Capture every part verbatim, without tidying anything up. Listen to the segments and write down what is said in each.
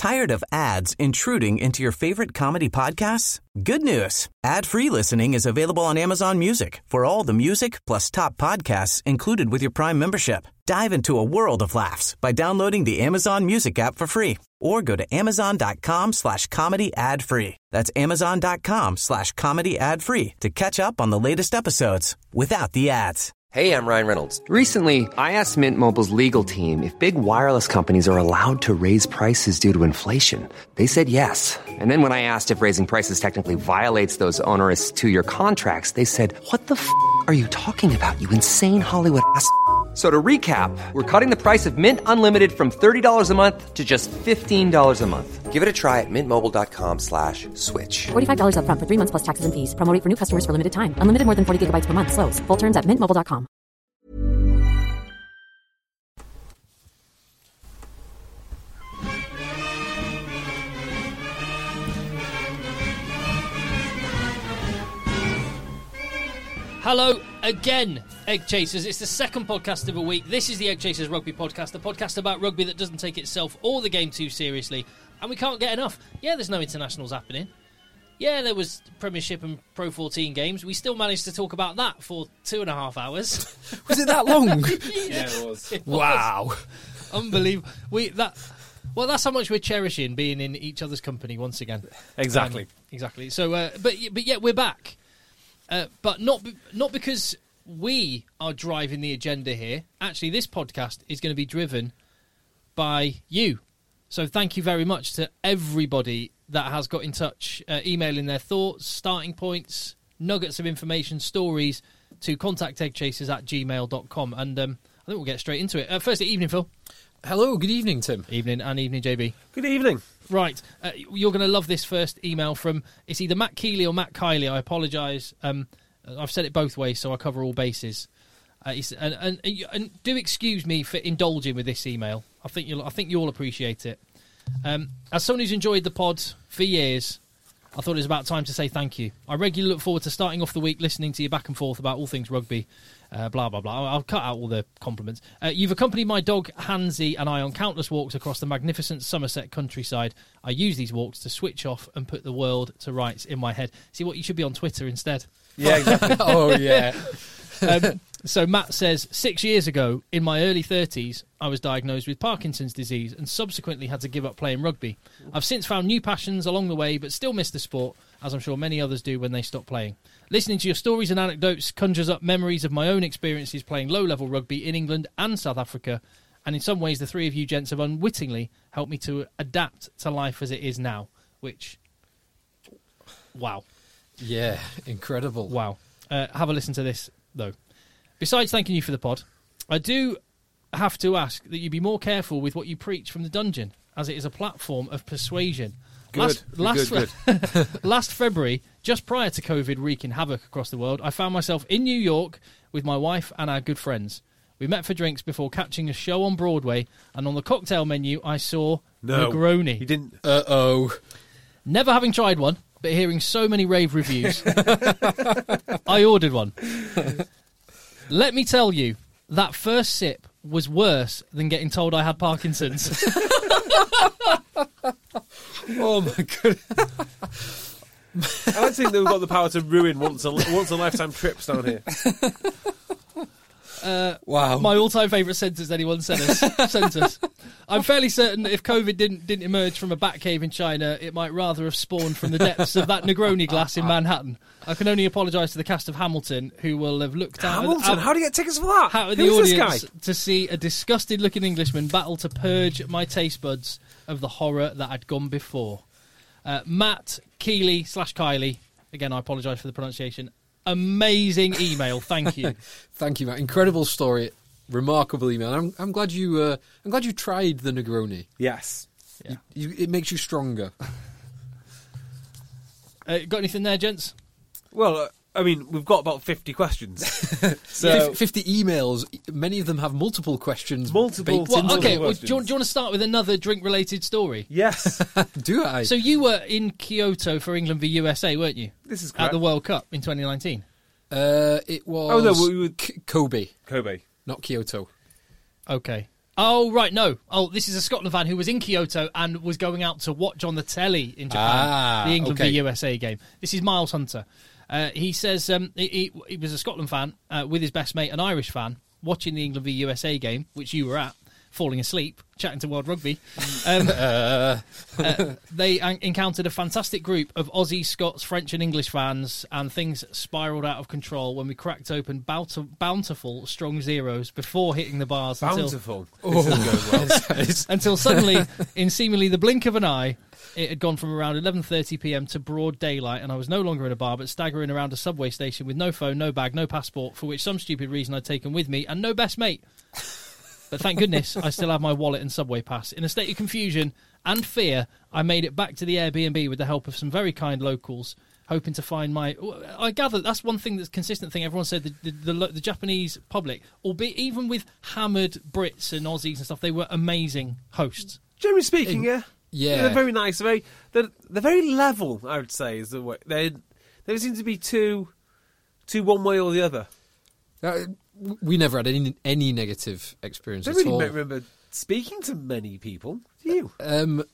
Tired of ads intruding into your favorite comedy podcasts? Good news. Ad-free listening is available on Amazon Music for all the music plus top podcasts included with your Prime membership. Dive into a world of laughs by downloading the Amazon Music app for free or go to amazon.com slash comedy ad free. That's amazon.com slash comedy ad free to catch up on the latest episodes without the ads. Hey, I'm Ryan Reynolds. Recently, I asked Mint Mobile's legal team if big wireless companies are allowed to raise prices due to inflation. They said yes. And then when I asked if raising prices technically violates those onerous two-year contracts, they said, what the f*** are you talking about, you insane Hollywood ass f- So to recap, we're cutting the price of Mint Unlimited from thirty dollars a month to just fifteen dollars a month. Give it a try at mintmobile.com slash switch. forty-five dollars up front for three months plus taxes and fees. Promo rate for new customers for limited time. Unlimited more than forty gigabytes per month. Slows full terms at mint mobile dot com. Hello again, Egg Chasers. It's the second podcast of a week. This is the Egg Chasers Rugby Podcast, the podcast about rugby that doesn't take itself or the game too seriously, and we can't get enough. Yeah, there's no internationals happening. Yeah, there was Premiership and Pro fourteen games. We still managed to talk about that for two and a half hours. Was it that long? Yeah, it was. It wow. Was. Unbelievable. We that Well, that's how much we're cherishing being in each other's company once again. Exactly. Um, exactly. So, uh, but, but yet we're back. Uh, but not not because we are driving the agenda here. Actually, this podcast is going to be driven by you. So thank you very much to everybody that has got in touch, uh, emailing their thoughts, starting points, nuggets of information, stories to contact eggchasers at gmail dot com. And um, I think we'll get straight into it. Uh, firstly, evening, Phil. Hello, good evening, Tim. Evening, and evening, J B. Good evening. Right, uh, you're going to love this first email from, it's either Matt Keeley or Matt Kiley. I apologise. Um, I've said it both ways, so I cover all bases. Uh, and, and, and do excuse me for indulging with this email. I think you'll, I think you'll appreciate it. Um, as someone who's enjoyed the pod for years, I thought it was about time to say thank you. I regularly look forward to starting off the week listening to you back and forth about all things rugby. Uh, blah, blah, blah. I'll cut out all the compliments. Uh, you've accompanied my dog, Hansy, and I on countless walks across the magnificent Somerset countryside. I use these walks to switch off and put the world to rights in my head. See what, you should be on Twitter instead. Yeah, exactly. Oh, yeah. um, so Matt says, six years ago, in my early thirties, I was diagnosed with Parkinson's disease and subsequently had to give up playing rugby. I've since found new passions along the way, but still miss the sport, as I'm sure many others do when they stop playing. Listening to your stories and anecdotes conjures up memories of my own experiences playing low-level rugby in England and South Africa, and in some ways the three of you gents have unwittingly helped me to adapt to life as it is now, which, wow. Yeah, incredible. Wow. Uh, have a listen to this, though. Besides thanking you for the pod, I do have to ask that you be more careful with what you preach from the dungeon, as it is a platform of persuasion. Good, last, good, last, good, good. Last February, just prior to COVID wreaking havoc across the world, I found myself in New York with my wife and our good friends. We met for drinks before catching a show on Broadway, and on the cocktail menu I saw no, Negroni. He didn't. Uh-oh. Never having tried one, but hearing so many rave reviews, I ordered one. Let me tell you, that first sip was worse than getting told I had Parkinson's. Oh, my goodness. I don't think they've got the power to ruin once a, once a lifetime trips down here. Uh, wow. My all-time favourite sentence anyone sent us. sent us. I'm fairly certain that if COVID didn't didn't emerge from a bat cave in China, it might rather have spawned from the depths of that Negroni glass in Manhattan. I can only apologise to the cast of Hamilton, who will have looked out Hamilton? out, How do you get tickets for that? out of Who the is this audience guy? to see a disgusted-looking Englishman battle to purge my taste buds of the horror that had gone before. Uh, Matt Keeley slash Kiley, again, I apologise for the pronunciation. Amazing email, thank you. Thank you, Matt. Incredible story, remarkable email. I'm, I'm glad you. Uh, I'm glad you tried the Negroni. Yes. Yeah. You, you, it makes you stronger. Uh, got anything there, gents? Well, uh, I mean, we've got about fifty questions. so Fif- Fifty emails. Many of them have multiple questions. Multiple baked to Well, into okay, them. well, do, you, want- do you want to start with another drink-related story? yes, Do I? So you were in Kyoto for England v U S A, weren't you? this is At correct. the World Cup in twenty nineteen. uh, it was. Oh, no, we were- K- Kobe, Kobe. not Kyoto. Okay. Oh, right, no. Oh, this is a Scotland fan who was in Kyoto and was going out to watch on the telly in Japan, Ah, the England okay. v U S A game. This is Miles Hunter. Uh, he says um, he, he, he was a Scotland fan uh, with his best mate, an Irish fan, watching the England v U S A game, which you were at, falling asleep, chatting to World Rugby. Um, uh, they en- encountered a fantastic group of Aussie, Scots, French and English fans, and things spiralled out of control when we cracked open bounti- bountiful strong zeros before hitting the bars. Bountiful. Until, This isn't going well. until suddenly, in seemingly the blink of an eye, it had gone from around eleven thirty p.m. to broad daylight, and I was no longer in a bar but staggering around a subway station with no phone, no bag, no passport, for which some stupid reason I'd taken with me, and no best mate. But thank goodness I still have my wallet and subway pass. In a state of confusion and fear, I made it back to the Airbnb with the help of some very kind locals, hoping to find my... I gather that's one thing that's consistent thing. Everyone said the, the, the, the Japanese public, albeit even with hammered Brits and Aussies and stuff, they were amazing hosts. Generally speaking, yeah. Yeah. They're very nice. Very, they're, they're very level, I would say, is the way. They they seem to be too, too one way or the other. Uh, we never had any any negative experience I at don't really all. remember speaking to many people. Do you? Um,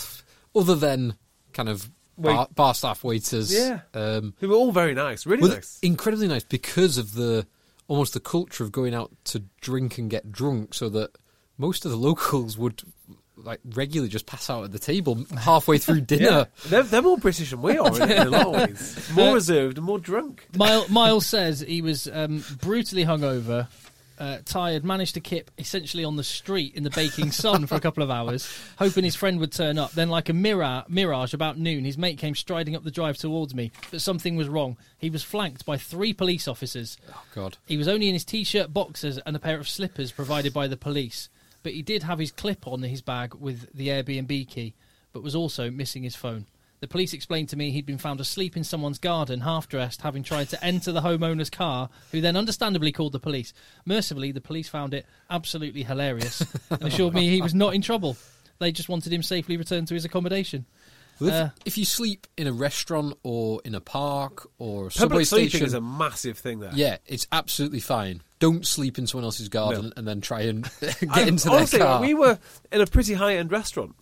other than kind of bar, Wait. bar staff, waiters, Yeah. um, Who were all very nice, really well, nice. incredibly nice because of the almost the culture of going out to drink and get drunk, so that most of the locals would like regularly just pass out at the table halfway through dinner. Yeah. They're, they're more British than we are in, in a lot of ways. More reserved and more drunk. Miles, Miles says he was um, brutally hungover, uh, tired, managed to kip essentially on the street in the baking sun for a couple of hours, hoping his friend would turn up. Then, like a mirage, mirage, about noon, his mate came striding up the drive towards me, but something was wrong. He was flanked by three police officers. Oh God! He was only in his T-shirt, boxers and a pair of slippers provided by the police, but he did have his clip on in his bag with the Airbnb key, but was also missing his phone. The police explained to me he'd been found asleep in someone's garden, half-dressed, having tried to enter the homeowner's car, who then understandably called the police. Mercifully, the police found it absolutely hilarious and assured me he was not in trouble. They just wanted him safely returned to his accommodation. Well, if, Uh, if you sleep in a restaurant or in a park or a subway Public sleeping station, is a massive thing there. yeah, it's absolutely fine. Don't sleep in someone else's garden No. and then try and get And into honestly, their car. we were in a pretty high-end restaurant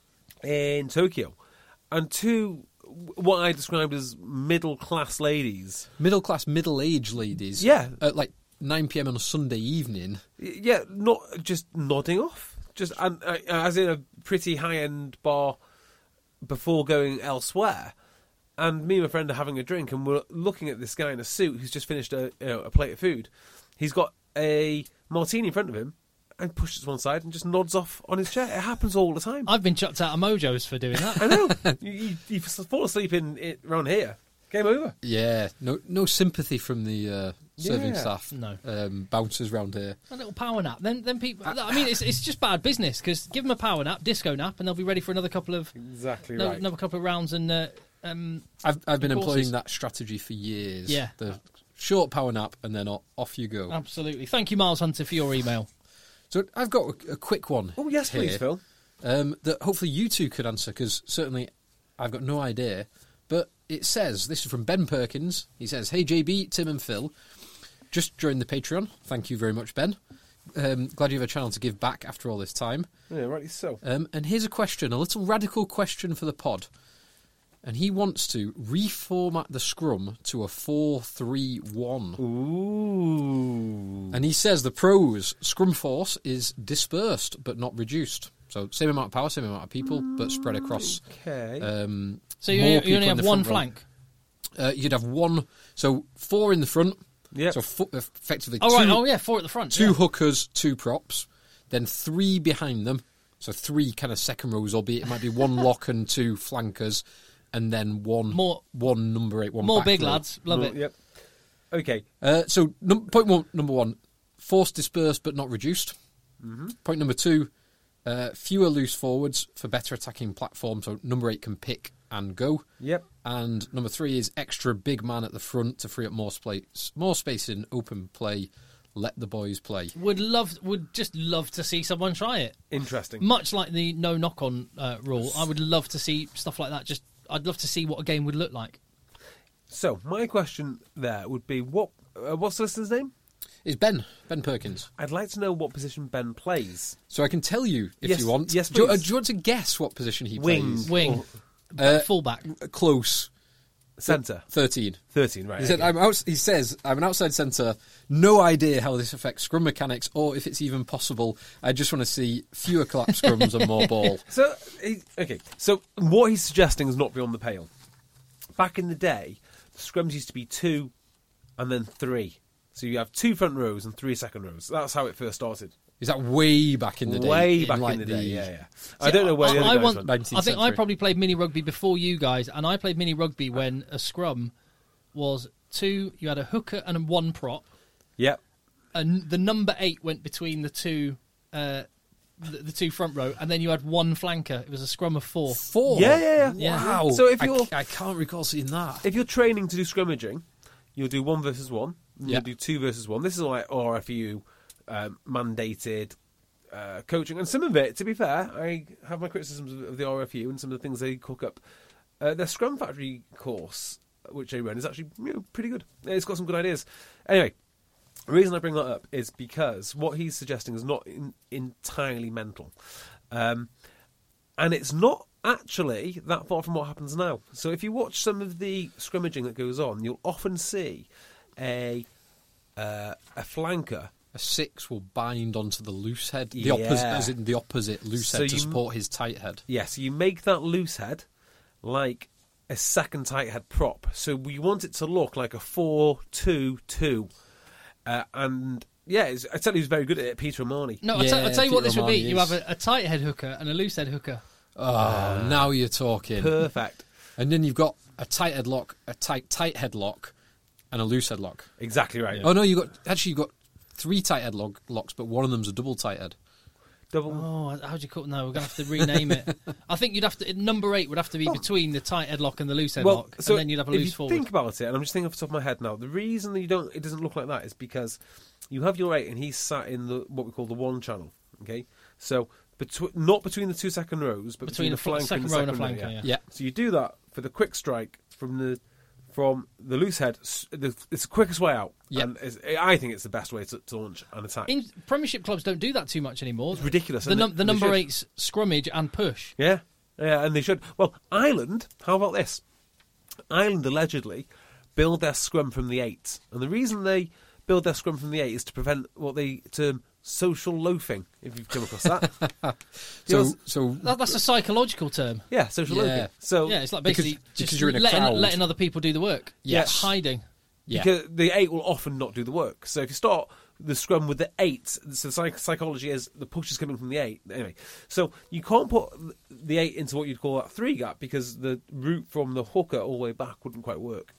in Tokyo, and two what I described as middle-class ladies. Middle class, middle aged ladies. Yeah. At like nine p.m. on a Sunday evening. Y- Yeah, not just nodding off, just and, uh, as in a pretty high-end bar before going elsewhere. And me and my friend are having a drink, and we're looking at this guy in a suit who's just finished a, you know, a plate of food. He's got a martini in front of him, and pushes it to one side and just nods off on his chair. It happens all the time. I've been chucked out of Mojos for doing that. I know. you, you, you fall asleep in it around here. Game over. Yeah, no, no sympathy from the uh, serving Yeah. staff. No. um, bouncers round here. A little power nap. Then, then people. I mean, it's it's just bad business because give them a power nap, disco nap, and they'll be ready for another couple of Exactly no, right. another couple of rounds. And uh, um, I've I've been Courses. employing that strategy for years. Yeah. the short power nap and then o- off you go. absolutely. Thank you, Miles Hunter, for your email. So I've got a, a quick one. Oh, yes, please, here, Phil. Um, that hopefully you two could answer because certainly I've got no idea. But it says, this is from Ben Perkins. He says, "Hey J B, Tim and Phil, just joined the Patreon. Thank you very much, Ben. Um, glad you have a channel to give back after all this time. Yeah, rightly so. Um, and here's a question, a little radical question for the pod. And he wants to reformat the scrum to a four three one. Ooh. And he says the pros, scrum force is dispersed but not reduced. So same amount of power, same amount of people, but spread across. Okay. Um, So you, more you people only in have the one front row. flank. Uh, you'd have one, so four in the front. Yep. So fo- effectively Oh two, right. Oh yeah, four at the front. two yeah. hookers, two props, then three behind them. So three kind of second rows, albeit it might be one lock and two flankers, and then one More- one number eight, one More back big row. lads. Love Well, it. Yep. Okay. Uh, so num- point one, number one, force dispersed but not reduced. Mm-hmm. Point number two, uh, fewer loose forwards for better attacking platform. So number eight can pick and go. Yep. And number three is extra big man at the front to free up more space, more space in open play. Let the boys play. Would love, would just love to see someone try it. Interesting. Much like the no knock on uh, rule, I would love to see stuff like that. Just, I'd love to see what a game would look like. So, my question there would be, what? Uh, what's the listener's name? Is Ben Ben Perkins? I'd like to know what position Ben plays. So I can tell you if Yes, you want. yes, do, you, uh, please. do you want to guess what position he Wing. plays? Wing. Uh, Fullback. Close. Centre. Thirteen. thirteen, right. He said, okay. I'm out, he says, I'm an outside centre, no idea how this affects scrum mechanics or if it's even possible. I just want to see fewer collapse scrums and more ball. So, he, okay, so what he's suggesting is not beyond the pale. Back in the day, the scrums used to be two and then three. So you have two front rows and three second rows. That's how it first started. Is that way back in the day? Way back like in the day, yeah, yeah. I don't know where I, the other I guys want- went. nineteenth I think I century. probably played mini rugby before you guys, and I played mini rugby when a scrum was two. You had a hooker and one prop, Yep. and the number eight went between the two, uh, the, the two front row, and then you had one flanker. It was a scrum of four. Four? Yeah, yeah, yeah. Yeah. Wow. So if I- you're- I, can't recall seeing that. If you're training to do scrummaging, you'll do one versus one. and Yeah. You'll do two versus one. This is like R F U um, mandated uh, coaching, and some of it, to be fair, I have my criticisms of, of the R F U and some of the things they cook up. Uh, their Scrum Factory course, which they run, is actually you know, pretty good. It's got some good ideas. Anyway, the reason I bring that up is because what he's suggesting is not in, entirely mental, um, and it's not actually that far from what happens now. So if you watch some of the scrimmaging that goes on, you'll often see a uh, a flanker. A six will bind onto the loose head. The Yeah. opposite, as in the opposite loose So head to you- support his tight head. Yes, you make that loose head like a second tight head prop. So we want it to look like a four two two. Uh, and yeah, it's, I tell you, he's very good at it, Peter O'Mahony. No, I'll, tell- I'll Yeah, tell you what Peter this would be. O'Mahony You is. have a, a tight head hooker and a loose head hooker. Oh, now you're talking. Perfect. And then you've got a tight head lock, a tight tight head lock, and a loose head lock. Exactly right. Oh no, you got actually you got three tight head lock, locks, but one of them's a double tight head. Double. Oh, how'd you call? No, we're gonna have to rename it. I think you'd have to. Number eight would have to be between the tight headlock and the loose headlock, Well, so and then you'd have a if loose you forward. think about it, and I'm just thinking off the top of my head now, the reason that you don't, it doesn't look like that is because you have your eight and he's sat in the what we call the one channel. Okay, so between not between the two second rows, but Between between, a the fl- flank second and the row and a second flanker, row, yeah. Yeah. So you do that for the quick strike from the from the loose head. s- the- It's the quickest way out. Yep. And it's, I think it's the best way to, to launch an attack. In Premiership clubs don't do that too much anymore. It's ridiculous, The, isn't num- it? the They number should. eight's scrummage and push. Yeah, yeah, and they should. Well, Ireland, how about this? Ireland allegedly build their scrum from the eight, and the reason they build their scrum from the eight is to prevent what they term social loafing. If you've come across that, So Yours- so That, that's a psychological term. yeah, social Yeah. loafing. So Yeah, it's like Because- basically because just you're in a letting, crowd. letting other people do the work. Yes. hiding. yeah. because the eight will often not do the work. So if you start the scrum with the eight, so the psych- psychology is the push is coming from the eight. Anyway, so you can't put the eight into what you'd call that three gap because the route from the hooker all the way back wouldn't quite work.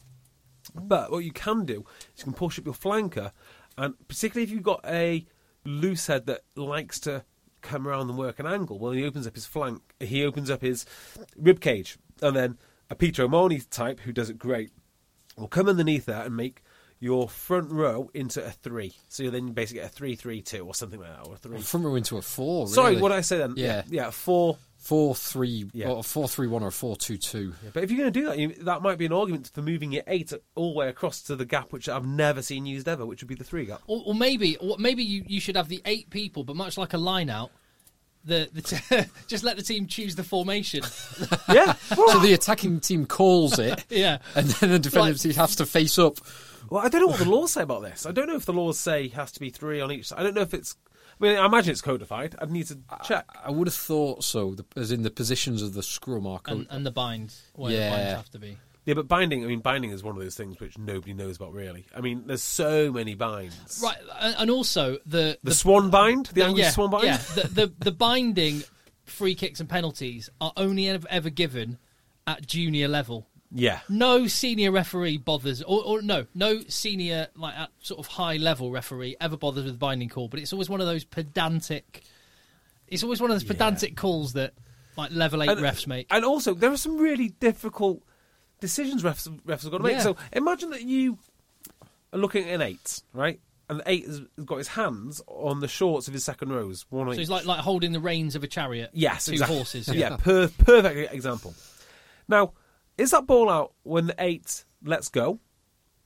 But what you can do is you can push up your flanker, and particularly if you've got a loose head that likes to come around and work an angle, well, he opens up his flank, he opens up his rib cage, and then a Peter O'Mahony type who does it great will come underneath that and make your front row into a three. So you then basically get a three three two or something like that, or a three. From row into a four. Sorry, really. what did I say then? Yeah. yeah, four. Four three Yeah. or four three one or four two two. Yeah, but if you're going to do that, you, that might be an argument for moving your eight all the way across to the gap, which I've never seen used ever, which would be the three gap. Or, or maybe, or maybe you, you should have the eight people, but much like a line out, the, the t- just let the team choose the formation. Yeah. So the attacking team calls it, Yeah. and then the defending Like- team has to face up. Well, I don't know what the laws say about this. I don't know if the laws say it has to be three on each side. I don't know if it's. I mean, I imagine it's codified. I'd need to check. I would have thought so, the, as in the positions of the scrum are and, code. and the binds, where the Yeah. binds have to be. Yeah, but binding. I mean, binding is one of those things which nobody knows about really. I mean, there's so many binds. Right, and and also the The, swan bind, the Angus yeah, swan bind. yeah, the, the the binding free kicks and penalties are only ever, ever given at junior level. Yeah. No senior referee bothers, or, or no, no senior like at sort of high level referee ever bothers with binding call. But it's always one of those pedantic. It's always one of those pedantic calls that like level eight And- refs make. And also, there are some really difficult decisions refs, refs have got to make. Yeah. So imagine that you are looking at an eight, right? And the eight has got his hands on the shorts of his second rows. One So each. it's like like holding the reins of a chariot. Yes, two exactly. horses. Yeah, per- perfect example. Now, is that ball out when the eight lets go,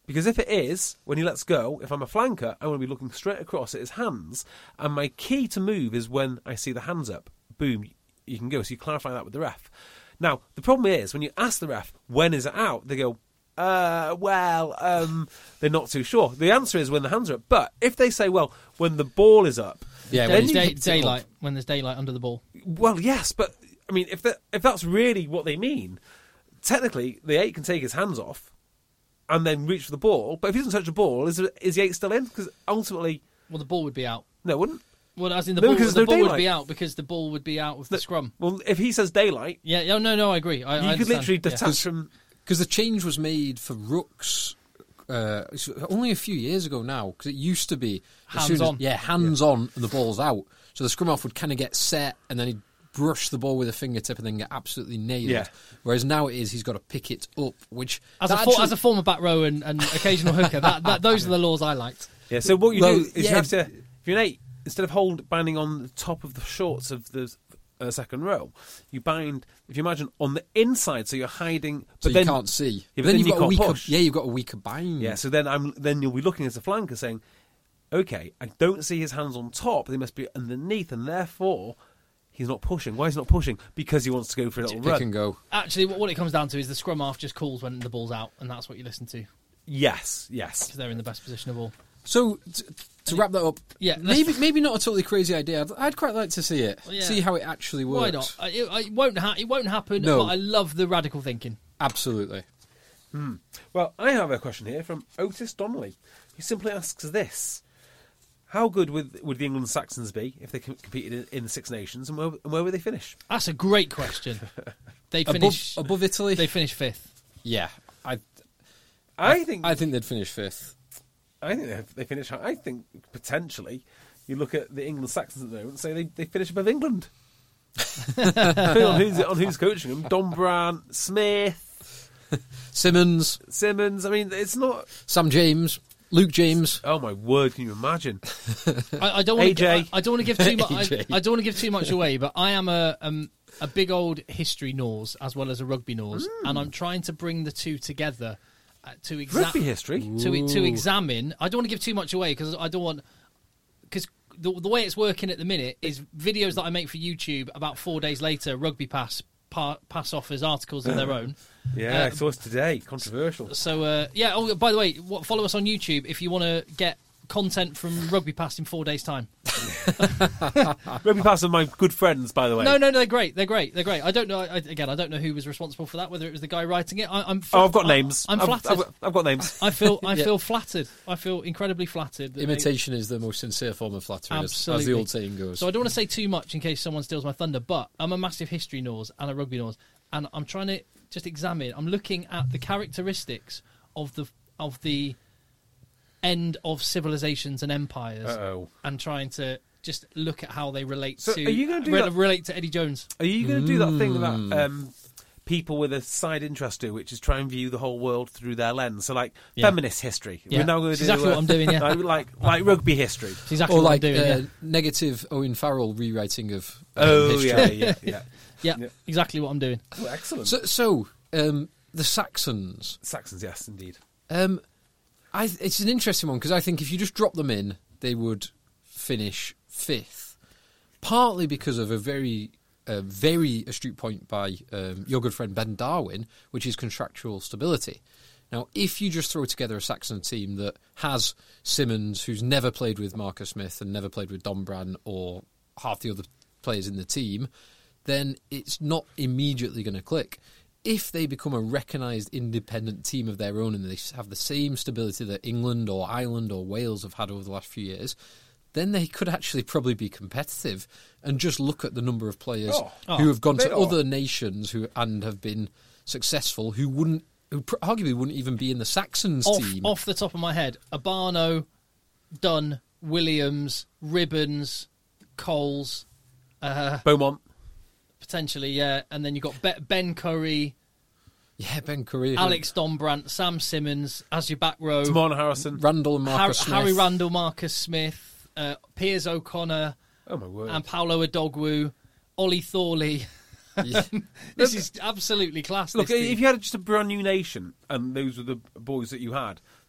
Because if it is, when he lets go, if I'm a flanker, I want to be looking straight across at his hands. And my key to move is when I see the hands up. Boom, you can go. So you clarify that with the ref. Now, the problem is, when you ask the ref, when is it out? They go, uh, well, um, they're not too sure. The answer is when the hands are up. But if they say, well, when the ball is up. Yeah, Day, when you day, can- daylight, when there's daylight under the ball. Well, yes, but, I mean, if that, if that's really what they mean, technically, the eight can take his hands off and then reach for the ball. But if he doesn't touch the ball, is, is the eight still in? Because ultimately... Well, the ball would be out. No, it wouldn't. Well, as in the No, ball, because the there's no ball would daylight. be out because the ball would be out with the scrum. Well, if he says daylight, Yeah, yeah, no, no, I agree. I, you I could understand. literally Yeah. detach from... Because the change was made for rucks uh, it's only a few years ago now, because it used to be... as soon Hands as- on. Yeah, hands on, and the ball's out. So the scrum half would kind of get set, and then he'd brush the ball with a fingertip and then get absolutely nailed. Yeah. Whereas now it is he's got to pick it up, which... As a, that for, actually- as a former back row and, and occasional hooker, that, that those are the laws I liked. Yeah, so what you Well, do is yeah. you have to... If you're an eight, instead of hold binding on the top of the shorts of the uh, second row, you bind, if you imagine, on the inside, so you're hiding... So but you then, can't see. Yeah, but but then you've you got a can't weaker... push. Yeah, you've got a weaker bind. Yeah, so then I'm then you'll be looking as a flanker saying, okay, I don't see his hands on top, they must be underneath, and therefore he's not pushing. Why is he not pushing? Because he wants to go for a little Pick run. and go. Actually, what, what it comes down to is the scrum half just calls when the ball's out, and that's what you listen to Yes, yes. because they're in the best position of all. So, t- to wrap that up, Yeah, let's- maybe maybe not a totally crazy idea. I'd, I'd quite like to see it, Well, yeah. see how it actually works. Why not? Uh, It, it won't. Ha- it won't happen. No. But I love the radical thinking. Absolutely. Well, I have a question here from Otis Donnelly. He simply asks this. How good would, would the England Saxons be if they com- competed in, in the Six Nations, and where, and where would they finish? That's a great question. They Above, finish. above Italy? They finish fifth. yeah. I, I think I think they'd finish fifth. I think they, they finish. I think potentially, you look at the England Saxons at the moment and say they, they finish above England. Depending on who's on who's coaching them, Don Brandt, Smith, Simmons, Simmons. I mean, it's not. Sam James, Luke James. Oh my word! Can you imagine? I, I don't want A J. to. I, I don't want to give too much. I, A J. I don't want to give too much away, but I am a um, a big old history nose as well as a rugby nose, and I'm trying to bring the two together uh, to Rugby examine history. to to examine. I don't want to give too much away because I don't want because the, the way it's working at the minute is videos that I make for YouTube. About four days later, Rugby Pass pa- pass off as articles of their own. Yeah, Uh, I saw it today. Controversial. So uh, yeah. Oh, by the way, what, follow us on YouTube if you want to get content from Rugby Pass in four days' time. Rugby Pass are my good friends, by the way. No, no, no, they're great. They're great. They're great. I don't know. I, again, I don't know who was responsible for that. Whether it was the guy writing it. I, I'm. Oh, I've got I- names. I'm I've, flattered. I've, got, I've got names. I feel. I Yeah. feel flattered. I feel incredibly flattered. that they- Imitation is the most sincere form of flattery, as, as Absolutely. the old saying goes. So I don't want to say too much in case someone steals my thunder. But I'm a massive history nose and a rugby nose, and I'm trying to just examine. I'm looking at the characteristics of the of the end of civilizations and empires, Uh-oh. and trying to just look at how they relate So to. are you gonna do re- that- relate to Eddie Jones? Are you going to do that thing Mm. that um, people with a side interest do, which is try and view the whole world through their lens? So, like Yeah. feminist history. Yeah. We're now going It's to do exactly uh, what I'm doing, yeah. like, like like rugby history. It's exactly or what like I'm doing. uh, yeah. negative Owen Farrell rewriting of um, Oh history. yeah, yeah, yeah. yeah, yeah. exactly what I'm doing. Oh, excellent. So, so um, the Saxons. Saxons, yes, indeed. Um, I, it's an interesting one because I think if you just drop them in, they would finish fifth. Partly because of a very, uh, very astute point by um, your good friend Ben Darwin, which is contractual stability. Now, if you just throw together a Saxon team that has Simmons, who's never played with Marcus Smith and never played with Don Brandt or half the other players in the team, then it's not immediately going to click. If they become a recognised independent team of their own and they have the same stability that England or Ireland or Wales have had over the last few years, then they could actually probably be competitive. And just look at the number of players Oh. who have gone they to are. other nations who and have been successful, who wouldn't, who pr- arguably wouldn't even be in the Saxons Off, team. off the top of my head, Abano, Dunn, Williams, Ribbons, Coles, uh, Beaumont. potentially, yeah, and then you've got Be- Ben Curry, Yeah, Ben Curry, Alex Donbrandt, Sam Simmons as your back row, Tamon Harrison. Randall and Har- Marcus Smith. Harry Randall, Marcus Smith, uh, Piers O'Connor, Oh my word. and Paolo Adogwu, Ollie Thorley. Yeah. This is absolutely class. Look, this team. if you had just a brand new nation and those were the boys that you had,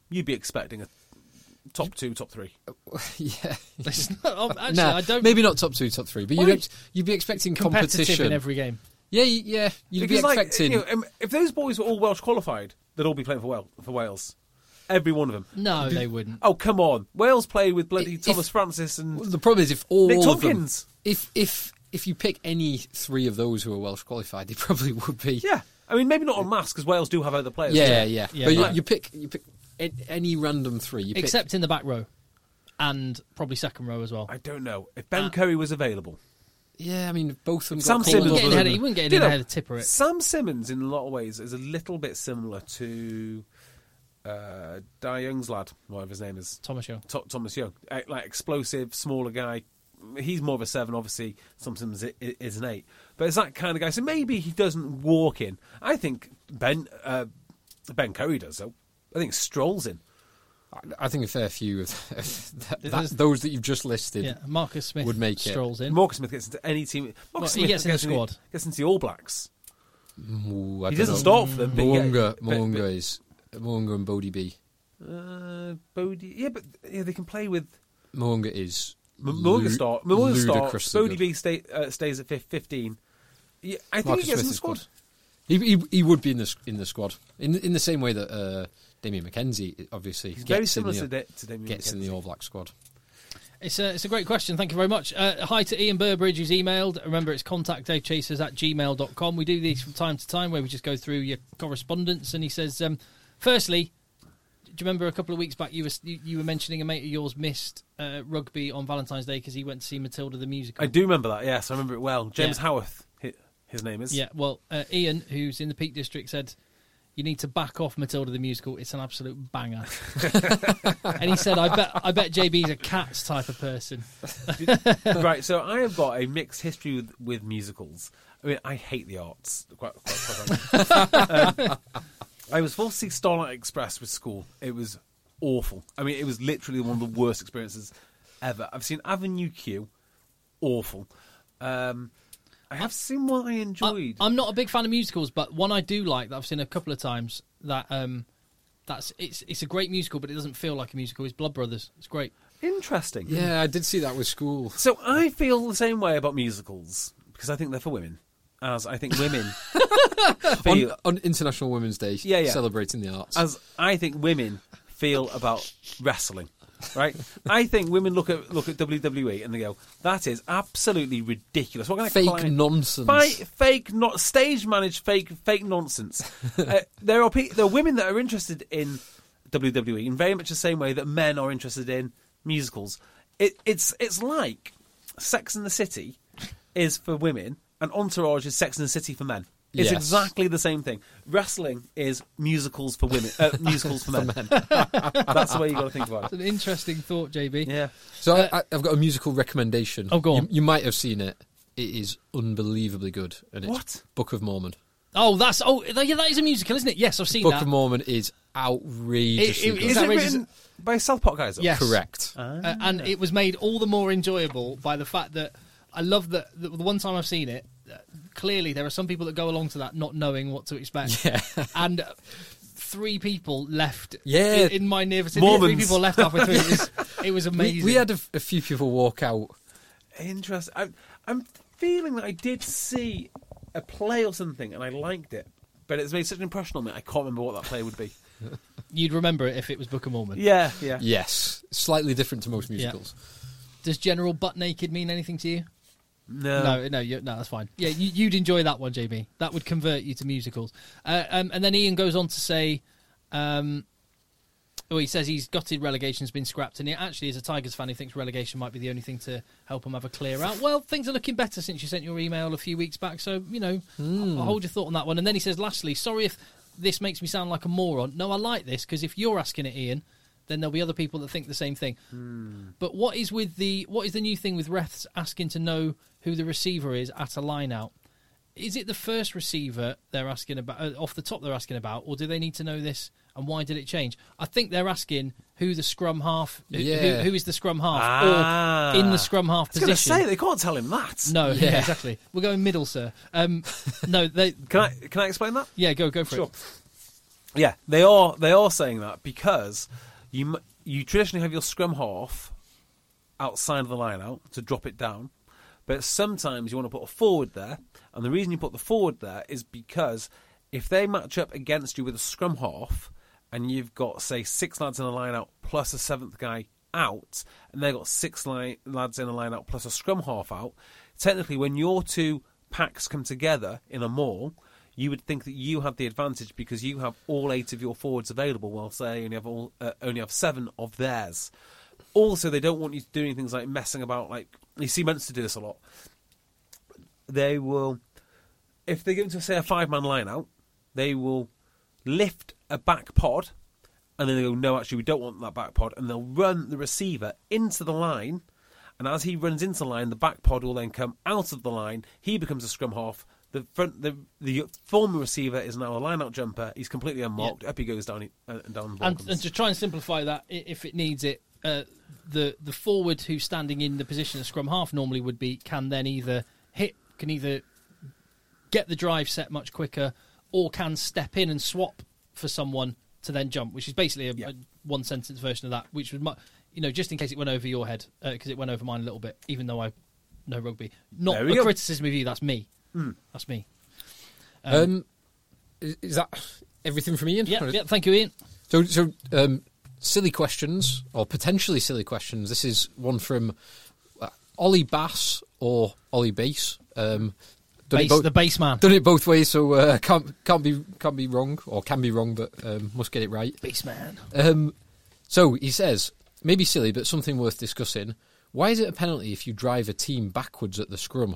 you'd be expecting a top two, top three. yeah. It's not- oh, actually, Nah, I don't. maybe not top two, top three, but Why? you'd, ex- you'd be expecting competitive competition. in every game. Yeah, y- yeah. You'd Because, be like, expecting. you know, um, if those boys were all Welsh qualified, they'd all be playing for, Wales, for Wales. Every one of them. No, they wouldn't. Oh, come on. Wales play with bloody If- Thomas Francis and... Well, the problem is if all Nick of them, Tompkins. if if if you pick any three of those who are Welsh qualified, they probably would be. Yeah. I mean, maybe not en masse, because Wales do have other players. yeah, yeah. Yeah, but you, right. you pick you pick a- any random three. You pick, Except in the back row, and probably second row as well. I don't know. If Ben Uh, Curry was available... yeah, I mean both of them. Sam got He called Simmons wouldn't up. get in was- ahead of, he wouldn't get in You know, ahead of Tipper. It. Sam Simmons, in a lot of ways, is a little bit similar to uh, Di Young's lad, whatever his name is. Thomas Young. Th- Thomas Young. Uh, like, explosive, smaller guy. He's more of a seven, obviously. Sometimes it is an eight. But it's that kind of guy. So maybe he doesn't walk in. I think Ben uh, Ben Curry does, though. I think Stroll's in. I think a fair few of that, that, There's- those that you've just listed. Yeah, Marcus Smith would make it. strolls in. Marcus Smith gets into any team. Marcus Well, he Smith gets in the squad. Gets into the All Blacks. Ooh, I He don't doesn't know. start for them. but he get- Moonga, but- Moonga is Moonga and Bodie B. Uh, Bodie, yeah, but yeah, they can play with Moonga is Moonga lu- start. Moonga starts. ludicrously Bodie good. B stay, uh, stays at fif- fifteen. Yeah, I think Marcus he gets Smith in the is squad. good. He, he he would be in the s- in the squad in in the same way that uh, Damien McKenzie obviously He's gets very in similar the, to, Da- to Damien gets in the McKenzie. All Black squad. It's a, it's a great question. Thank you very much. Uh, hi to Ian Burbridge, who's emailed. Remember, it's contact dave chasers at gmail dot com. We do these from time to time where we just go through your correspondence. And he says, um, firstly, do you remember a couple of weeks back you were you, you were mentioning a mate of yours missed uh, rugby on Valentine's Day because he went to see Matilda the musical? I do remember that. Yes, I remember it well. James Yeah. Howarth, hi- his name is. Yeah, well, uh, Ian, who's in the Peak District, said, you need to back off Matilda the musical. It's an absolute banger. And he said, I bet I bet J B's a Cats type of person. Right. So I have got a mixed history with, with musicals. I mean, I hate the arts. Quite, quite, quite frankly. um, I was forced to see Starlight Express with school. It was awful. I mean, it was literally one of the worst experiences ever. I've seen Avenue Q. Awful. Um, I have seen one I enjoyed. I, I'm not a big fan of musicals, but one I do like that I've seen a couple of times. That um, that's it's it's a great musical, but it doesn't feel like a musical. Is Blood Brothers? It's great. Interesting. Yeah, I did see that with school. So I feel the same way about musicals because I think they're for women, as I think women feel, On, on International Women's Day, Yeah, yeah. celebrating the arts. as I think women feel about wrestling. Right, I think women look at look at W W E and they go, "That is absolutely ridiculous." What kind of Fake client- nonsense. Fi- fake, not stage managed, fake, fake nonsense. uh, there are pe- there are women that are interested in W W E in very much the same way that men are interested in musicals. It, it's it's like Sex and the City is for women and Entourage is Sex and the City for men. It's Yes. exactly the same thing. Wrestling is musicals for women, uh, musicals for men. That's the way you got to think about It's it. an interesting thought, J B. Yeah. So I, I, I've got a musical recommendation. Oh, go on. You, you might have seen it. It is unbelievably good. And it's What? Book of Mormon. Oh, that's oh yeah, that is a musical, isn't it? Yes, I've seen Book that. of Mormon is outrageously It- it- good. Is that it raises- written by Southport guys? though? Yes. Correct. Uh, and it was made all the more enjoyable by the fact that I love that the, the one time I've seen it, uh, clearly there are some people that go along to that not knowing what to expect. Yeah. And uh, three people left Yeah. in, in my near vicinity. Three Mormons. people left halfway through. It was, it was We, amazing. we had a, f- a few people walk out. Interesting. I'm, I'm feeling that I did see a play or something and I liked it, but it's made such an impression on me. I can't remember what that play would be. You'd remember it if it was Book of Mormon. Yeah, yeah. Yes. Slightly different to most musicals. Does General Butt Naked mean anything to you? No. No, no, you, no, that's fine. Yeah, you, you'd enjoy that one, J B. That would convert you to musicals. Uh, um, and then Ian goes on to say, um, oh, he says he's gutted relegation's been scrapped, and he actually is a Tigers fan who thinks relegation might be the only thing to help him have a clear out. Well, things are looking better since you sent your email a few weeks back, so, you know, Hmm. I'll hold your thought on that one. And then he says, lastly, sorry if this makes me sound like a moron. No, I like this, because if you're asking it, Ian, then there'll be other people that think the same thing. But what is with the what is the new thing with refs asking to know who the receiver is at a line out? Is it the first receiver they're asking about, uh, off the top they're asking about, or do they need to know this, and why did it change? I think they're asking who the scrum half, who, Yeah. who, who is the scrum half, Ah. or in the scrum half I was going to position. say, they can't tell him that. No, Yeah. yeah, exactly. We're going middle, sir. Um, no, they. Can I, can I explain that? Yeah, go go for Sure. it. Yeah, they are. They are saying that because you m- you traditionally have your scrum half outside of the line out to drop it down, but sometimes you want to put a forward there, and the reason you put the forward there is because if they match up against you with a scrum half, and you've got say six lads in a line out plus a seventh guy out, and they've got six li- lads in a line out plus a scrum half out, technically when your two packs come together in a maul, you would think that you have the advantage because you have all eight of your forwards available, while they only have all, uh, only have seven of theirs. Also, they don't want you doing things like messing about. Like you see, Munster do this a lot. They will, if they get into say a five-man line-out, they will lift a back pod, and then they go, "No, actually, we don't want that back pod," and they'll run the receiver into the line. And as he runs into the line, the back pod will then come out of the line. He becomes a scrum half. The front, the the former receiver is now a line-out jumper. He's completely unmarked. Yeah. Up he goes down uh, and down. And, and to try and simplify that, if it needs it, uh, the the forward who's standing in the position of scrum half normally would be can then either hit, can either get the drive set much quicker, or can step in and swap for someone to then jump, which is basically a, yeah. a one sentence version of that. Which was, you know, just in case it went over your head, because uh, it went over mine a little bit, even though I know rugby. Not a go. criticism of you. That's me. Mm. That's me. Um, um, is, is that everything from Ian? Yeah, yeah. Thank you, Ian. So, so um, silly questions, or potentially silly questions. This is one from uh, Ollie Bass or Ollie Bass. Um, Base, both, the base man. Done it both ways, so uh, can't can't be can't be wrong, or can be wrong, but um, must get it right. Base man. Um, so he says, maybe silly, but something worth discussing. Why is it a penalty if you drive a team backwards at the scrum?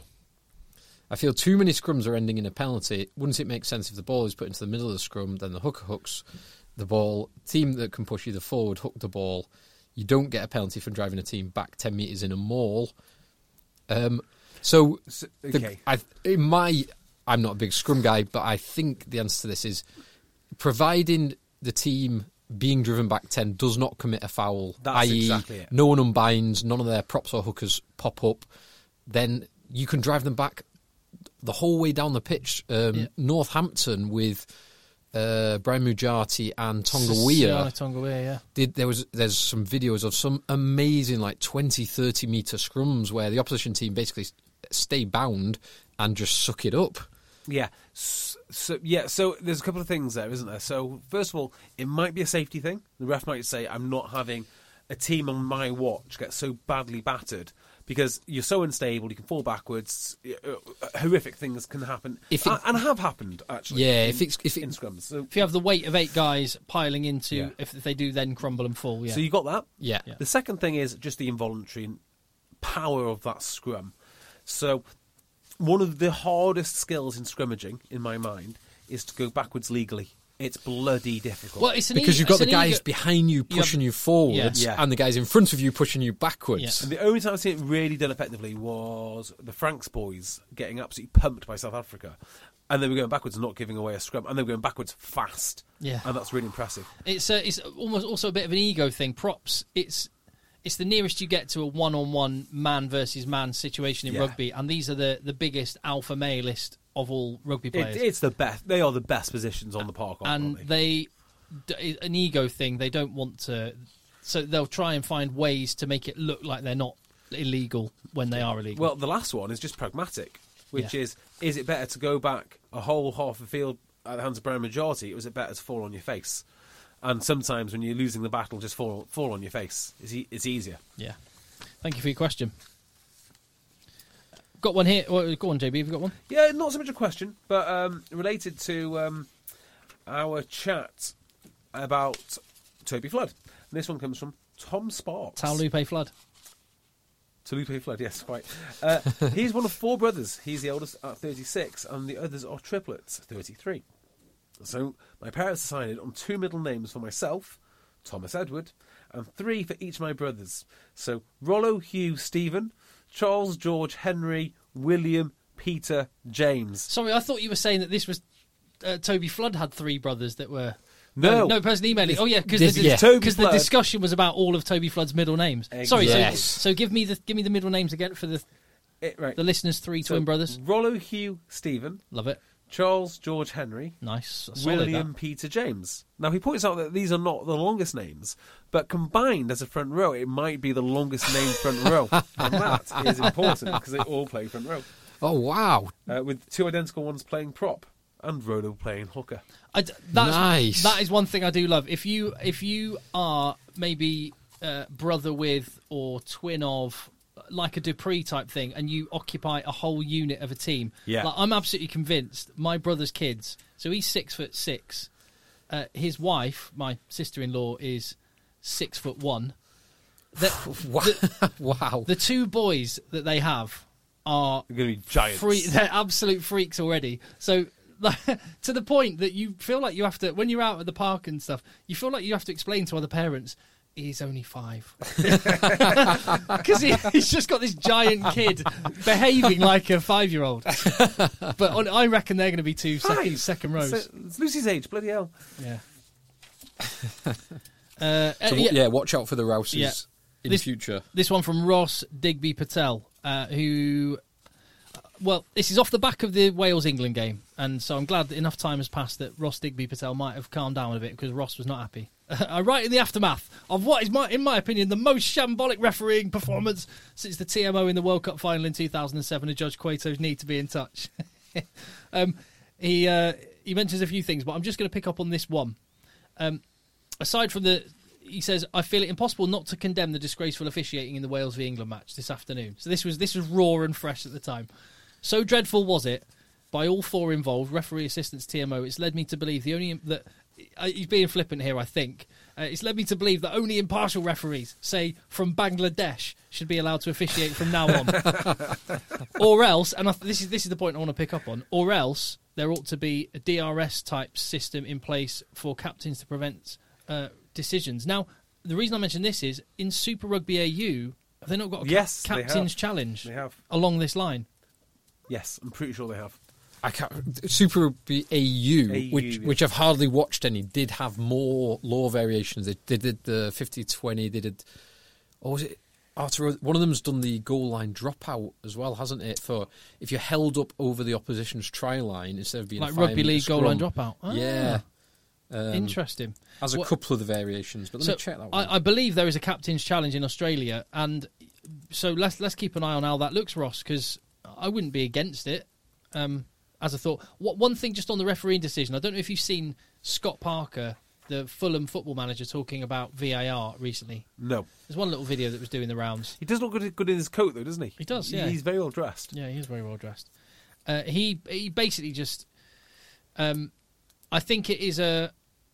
I feel too many scrums are ending in a penalty. Wouldn't it make sense if the ball is put into the middle of the scrum, then the hooker hooks the ball, team that can push either forward hook the ball? You don't get a penalty for driving a team back ten metres in a maul. Um, so, so okay. the, I, in my, I'm not a big scrum guy, but I think the answer to this is providing the team being driven back ten does not commit a foul, That's that is exactly it. No one unbinds, none of their props or hookers pop up, then you can drive them back the whole way down the pitch. Um, yeah. Northampton with uh, Brian Mujati and Tonga Weir. Tonga Weir, yeah. Did, there was there's some videos of some amazing like twenty, thirty metre scrums where the opposition team basically stay bound and just suck it up. Yeah. So yeah, so there's a couple of things there, isn't there? So first of all, it might be a safety thing. The ref might say, I'm not having a team on my watch get so badly battered because you're so unstable, you can fall backwards, horrific things can happen, if it, and have happened, actually. Yeah, in, if it's if it, in scrums. So, if you have the weight of eight guys piling into, yeah. if they do then crumble and fall, yeah. So you got that? Yeah. yeah. The second thing is just the involuntary power of that scrum. So one of the hardest skills in scrummaging, in my mind, is to go backwards legally. It's bloody difficult. Well, it's an because e- you've got the guys ego- behind you pushing you, have, you forwards, yeah. and the guys in front of you pushing you backwards. Yeah. And the only time I've seen it really done effectively was the Franks boys getting absolutely pumped by South Africa. And they were going backwards and not giving away a scrum. And they were going backwards fast. Yeah. And that's really impressive. It's uh, it's almost also a bit of an ego thing. Props, it's it's the nearest you get to a one-on-one man versus man situation in yeah. rugby. And these are the, the biggest alpha maleist of all rugby players. It, it's the best. They are the best positions on the park, aren't and they? they, an ego thing, they don't want to, so they'll try and find ways to make it look like they're not illegal when they are illegal. Well, the last one is just pragmatic, which yeah. is, is it better to go back a whole half a field at the hands of Brian Majority, or is it better to fall on your face? And sometimes when you're losing the battle, just fall fall on your face. It's, e- it's easier. Yeah. Thank you for your question. Got one here. Well, go on, J B. Have you got one? Yeah, not so much a question, but um, related to um, our chat about Toby Flood. And this one comes from Tom Sparks. Taulupe Flood. Taulupe Flood, yes, right. Uh, he's one of four brothers. He's the oldest at thirty-six, and the others are triplets, thirty-three. So my parents decided on two middle names for myself, Thomas Edward, and three for each of my brothers. So Rollo, Hugh, Stephen, Charles, George, Henry, William, Peter, James. Sorry, I thought you were saying that this was uh, Toby Flood had three brothers that were... No. No, no person emailing. Oh, yeah, because This- the, yeah. because the discussion was about all of Toby Flood's middle names. Sorry, Yes. so, so give me the give me the middle names again for the It, right. the listeners' three So, twin brothers. Rollo, Hugh, Stephen, Love it. Charles George Henry, Nice. Solid, William that. Peter James. Now, he points out that these are not the longest names, but combined as a front row, it might be the longest named front row. And that is important because they all play front row, Oh, wow. uh, with two identical ones playing prop and Rhoda playing hooker. I d- that's, Nice. That is one thing I do love. If you if you are maybe uh, brother with or twin of, like a Dupree type thing, and you occupy a whole unit of a team, Yeah. like, I'm absolutely convinced my brother's kids. So he's six foot six. Uh, his wife, my sister-in-law, is six foot one. The, Wow. the, wow. the two boys that they have are They're going to be giants. Free, they're absolute freaks already. So, like, to the point that you feel like you have to, when you're out at the park and stuff, you feel like you have to explain to other parents, he's only five. Because he, he's just got this giant kid behaving like a five-year-old. But on, I reckon they're going to be two second, Five. second rows. It's, it's Lucy's age, bloody hell. Yeah. uh, So, yeah. yeah. watch out for the Rouses Yeah. in This- future. This one from Ross Digby Patel, uh, who, well, this is off the back of the Wales-England game, and so I'm glad that enough time has passed that Ross Digby Patel might have calmed down a bit because Ross was not happy. I write in the aftermath of what is, my, in my opinion, the most shambolic refereeing performance since the T M O in the World Cup final in two thousand seven adjudged Cueto's need to be in touch. um, he uh, he mentions a few things, but I'm just going to pick up on this one. Um, aside from the... He says, I feel it impossible not to condemn the disgraceful officiating in the Wales v England match this afternoon. So this was this was raw and fresh at the time. So dreadful was it, by all four involved, referee, assistants, T M O, it's led me to believe the only... that uh, he's being flippant here, I think. Uh, it's led me to believe that only impartial referees, say, from Bangladesh, should be allowed to officiate from now on. Or else, and I, this is this is the point I want to pick up on, or else there ought to be a D R S-type system in place for captains to prevent... Uh, decisions. Now, the reason I mention this is in Super Rugby A U, have they not got a Yes, cap- they captain's have. challenge They have. along this line? Yes, I'm pretty sure they have. I can't, Super Rugby A U, A U, which yeah. which I've hardly watched any, did have more law variations. They, they did the fifty twenty, they did... Or was it... Arturo, one of them's done the goal line dropout as well, hasn't it? For if you're held up over the opposition's try line instead of being Like a five rugby metre league goal line scrum. dropout? Ah, Yeah. Um, Interesting. Has a What- couple of the variations, but let So me check that one. I, I believe there is a captain's challenge in Australia, and so let's let's keep an eye on how that looks, Ross, because I wouldn't be against it. Um, as a thought, what one thing just on the refereeing decision, I don't know if you've seen Scott Parker, the Fulham football manager, talking about V A R recently. No. There's one little video that was doing the rounds. He does look good, good in his coat, though, doesn't he? He does, yeah. He's very well dressed. Yeah, he is very well dressed. Uh, he he basically just, um, I think it is a,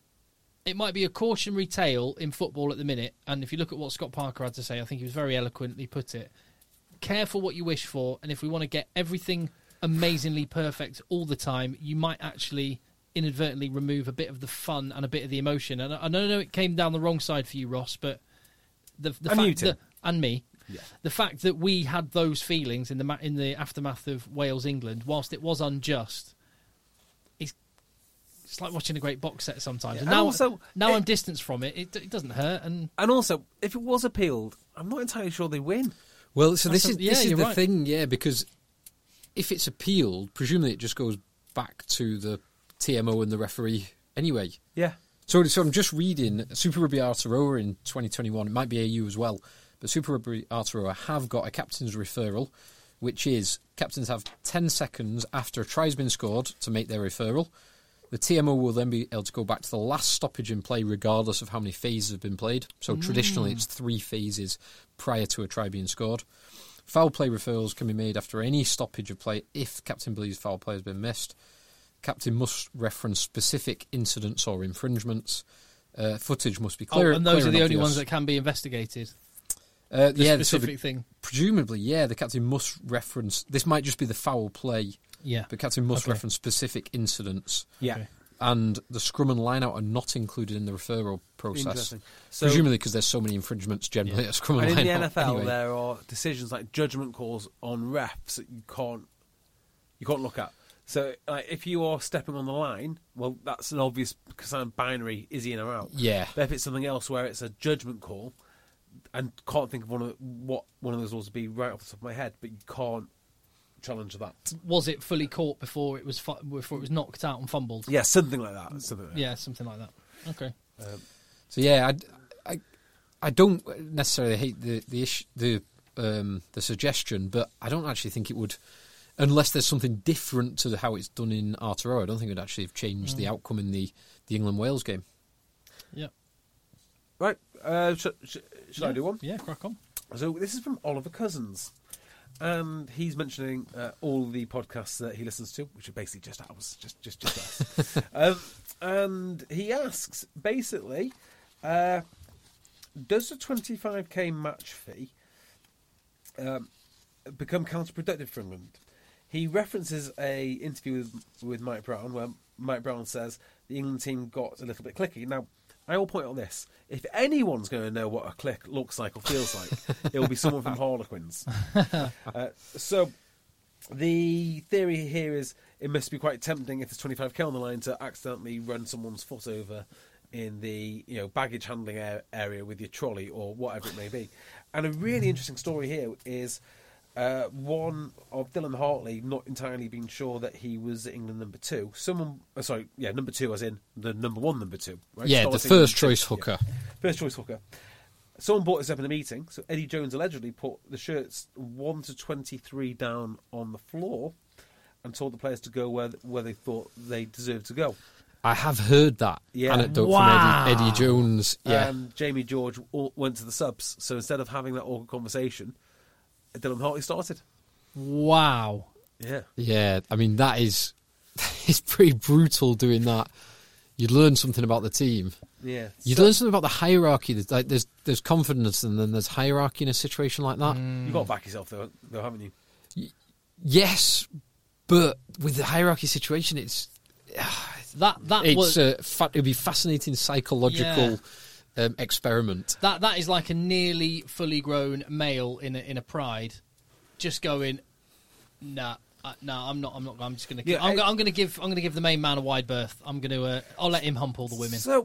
it might be a cautionary tale in football at the minute. And if you look at what Scott Parker had to say, I think he was very eloquently put it. Careful what you wish for, and if we want to get everything amazingly perfect all the time, you might actually inadvertently remove a bit of the fun and a bit of the emotion. And I, I don't know it came down the wrong side for you, Ross, but the the And you, fact Tim. that and me. Yeah. The fact that we had those feelings in the ma- in the aftermath of Wales England, whilst it was unjust, it's it's like watching a great box set sometimes. Yeah, And and now, also, now it- I'm distanced from it. it. It doesn't hurt, and And also, if it was appealed, I'm not entirely sure they win. Well, so this That's is a- yeah, this is you're the right. thing, yeah, because if it's appealed, presumably it just goes back to the T M O and the referee anyway. Yeah. So, so I'm just reading Super Rugby Aotearoa in twenty twenty-one. It might be A U as well, but Super Rugby Aotearoa have got a captain's referral, which is captains have ten seconds after a try's been scored to make their referral. The T M O will then be able to go back to the last stoppage in play regardless of how many phases have been played. So traditionally it's three phases prior to a try being scored. Foul play referrals can be made after any stoppage of play if the captain believes foul play has been missed. Captain must reference specific incidents or infringements. Uh, footage must be clear. oh, and those clear are the only obvious. ones that can be investigated. Uh, The yeah, so specific the- thing. presumably, yeah, the captain must reference. This might just be the foul play. Yeah, The captain must Okay. reference specific incidents. Yeah. Okay. And the scrum and line-out are not included in the referral process. Interesting. So, Presumably because there's so many infringements generally at scrum and, and in the line-out N F L, anyway. there are decisions like judgment calls on refs that you can't you can't look at. So, like, if you are stepping on the line, well, that's an obvious kind of binary: is he in or out? Yeah. But if it's something else where it's a judgment call, and can't think of one of what one of those laws would be right off the top of my head, but you can't challenge that. Was it fully caught before it was fu- before it was knocked out and fumbled? Yeah, something like that. Something like that. Yeah, something like that. Okay. Um, So yeah, I, I, I don't necessarily hate the the issue, the um, the suggestion, but I don't actually think it would, unless there's something different to how it's done in Aotearoa. I don't think it would actually have changed mm. the outcome in the, the England Wales game. Yeah. Right. Uh, sh- sh- should yeah. I do one? Yeah, crack on. So this is from Oliver Cousins, and he's mentioning uh, all the podcasts that he listens to, which are basically just ours, just just just us. um, and he asks basically. Uh, does the twenty-five k match fee um, become counterproductive for England? He references a interview with, with Mike Brown where Mike Brown says the England team got a little bit clicky. Now, I will point out this. If anyone's going to know what a click looks like or feels like, it will be someone from Harlequins. uh, so the theory here is it must be quite tempting if there's twenty-five k on the line to accidentally run someone's foot over in the you know baggage handling area with your trolley or whatever it may be. And a really interesting story here is uh, one of Dylan Hartley not entirely being sure that he was England number two. Someone, uh, sorry, yeah, number two as in the number one number two. Right? Yeah, Starting the first choice yeah. hooker. First choice hooker. Someone brought this up in a meeting. So Eddie Jones allegedly put the shirts one to twenty-three down on the floor and told the players to go where where they thought they deserved to go. I have heard that Yeah. anecdote Wow. from Eddie, Eddie Jones. Yeah, And Jamie George all went to the subs. So instead of having that awkward conversation, Dylan Hartley started. Wow. Yeah. yeah. I mean, that is it's pretty brutal doing that. You learn something about the team. Yeah. You So- learn something about the hierarchy. There's, like, there's there's confidence and then there's hierarchy in a situation like that. You've got to back yourself, though, though haven't you? Yes, but with the hierarchy situation, it's That that it's was a fa- it'd be a fascinating psychological um, experiment. that that is like a nearly fully grown male in a, in a pride, just going, nah, uh, nah, I'm not, I'm not, I'm just gonna, Yeah, I'm, I- go- I'm gonna give, I'm gonna give the main man a wide berth. I'm gonna, uh, I'll let him hump all the women. So,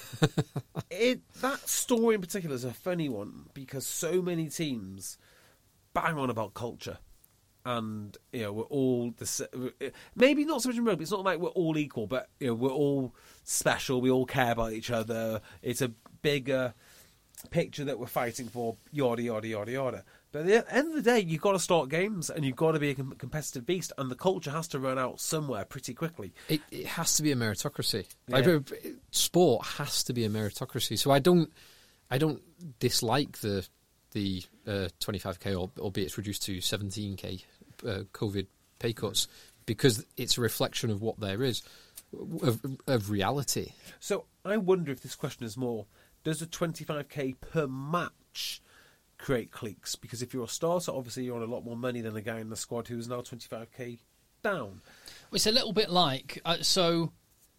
it, that story in particular is a funny one because so many teams bang on about culture. And, you know, we're all, the, sa- maybe not so much in rugby, it's not like we're all equal, but, you know, we're all special, we all care about each other, it's a bigger picture that we're fighting for, yada, yada, yada, yada. But at the end of the day, you've got to start games and you've got to be a com- competitive beast, and the culture has to run out somewhere pretty quickly. It, it has to be a meritocracy. Yeah. Like, uh, sport has to be a meritocracy. So I don't, I don't dislike the the uh, twenty-five k, or, albeit it's reduced to seventeen k uh, COVID pay cuts, because it's a reflection of what there is, of, of reality. So I wonder if this question is more, does a twenty-five k per match create cliques? Because if you're a starter, obviously you're on a lot more money than the guy in the squad who's now twenty-five k down. It's a little bit like uh, so.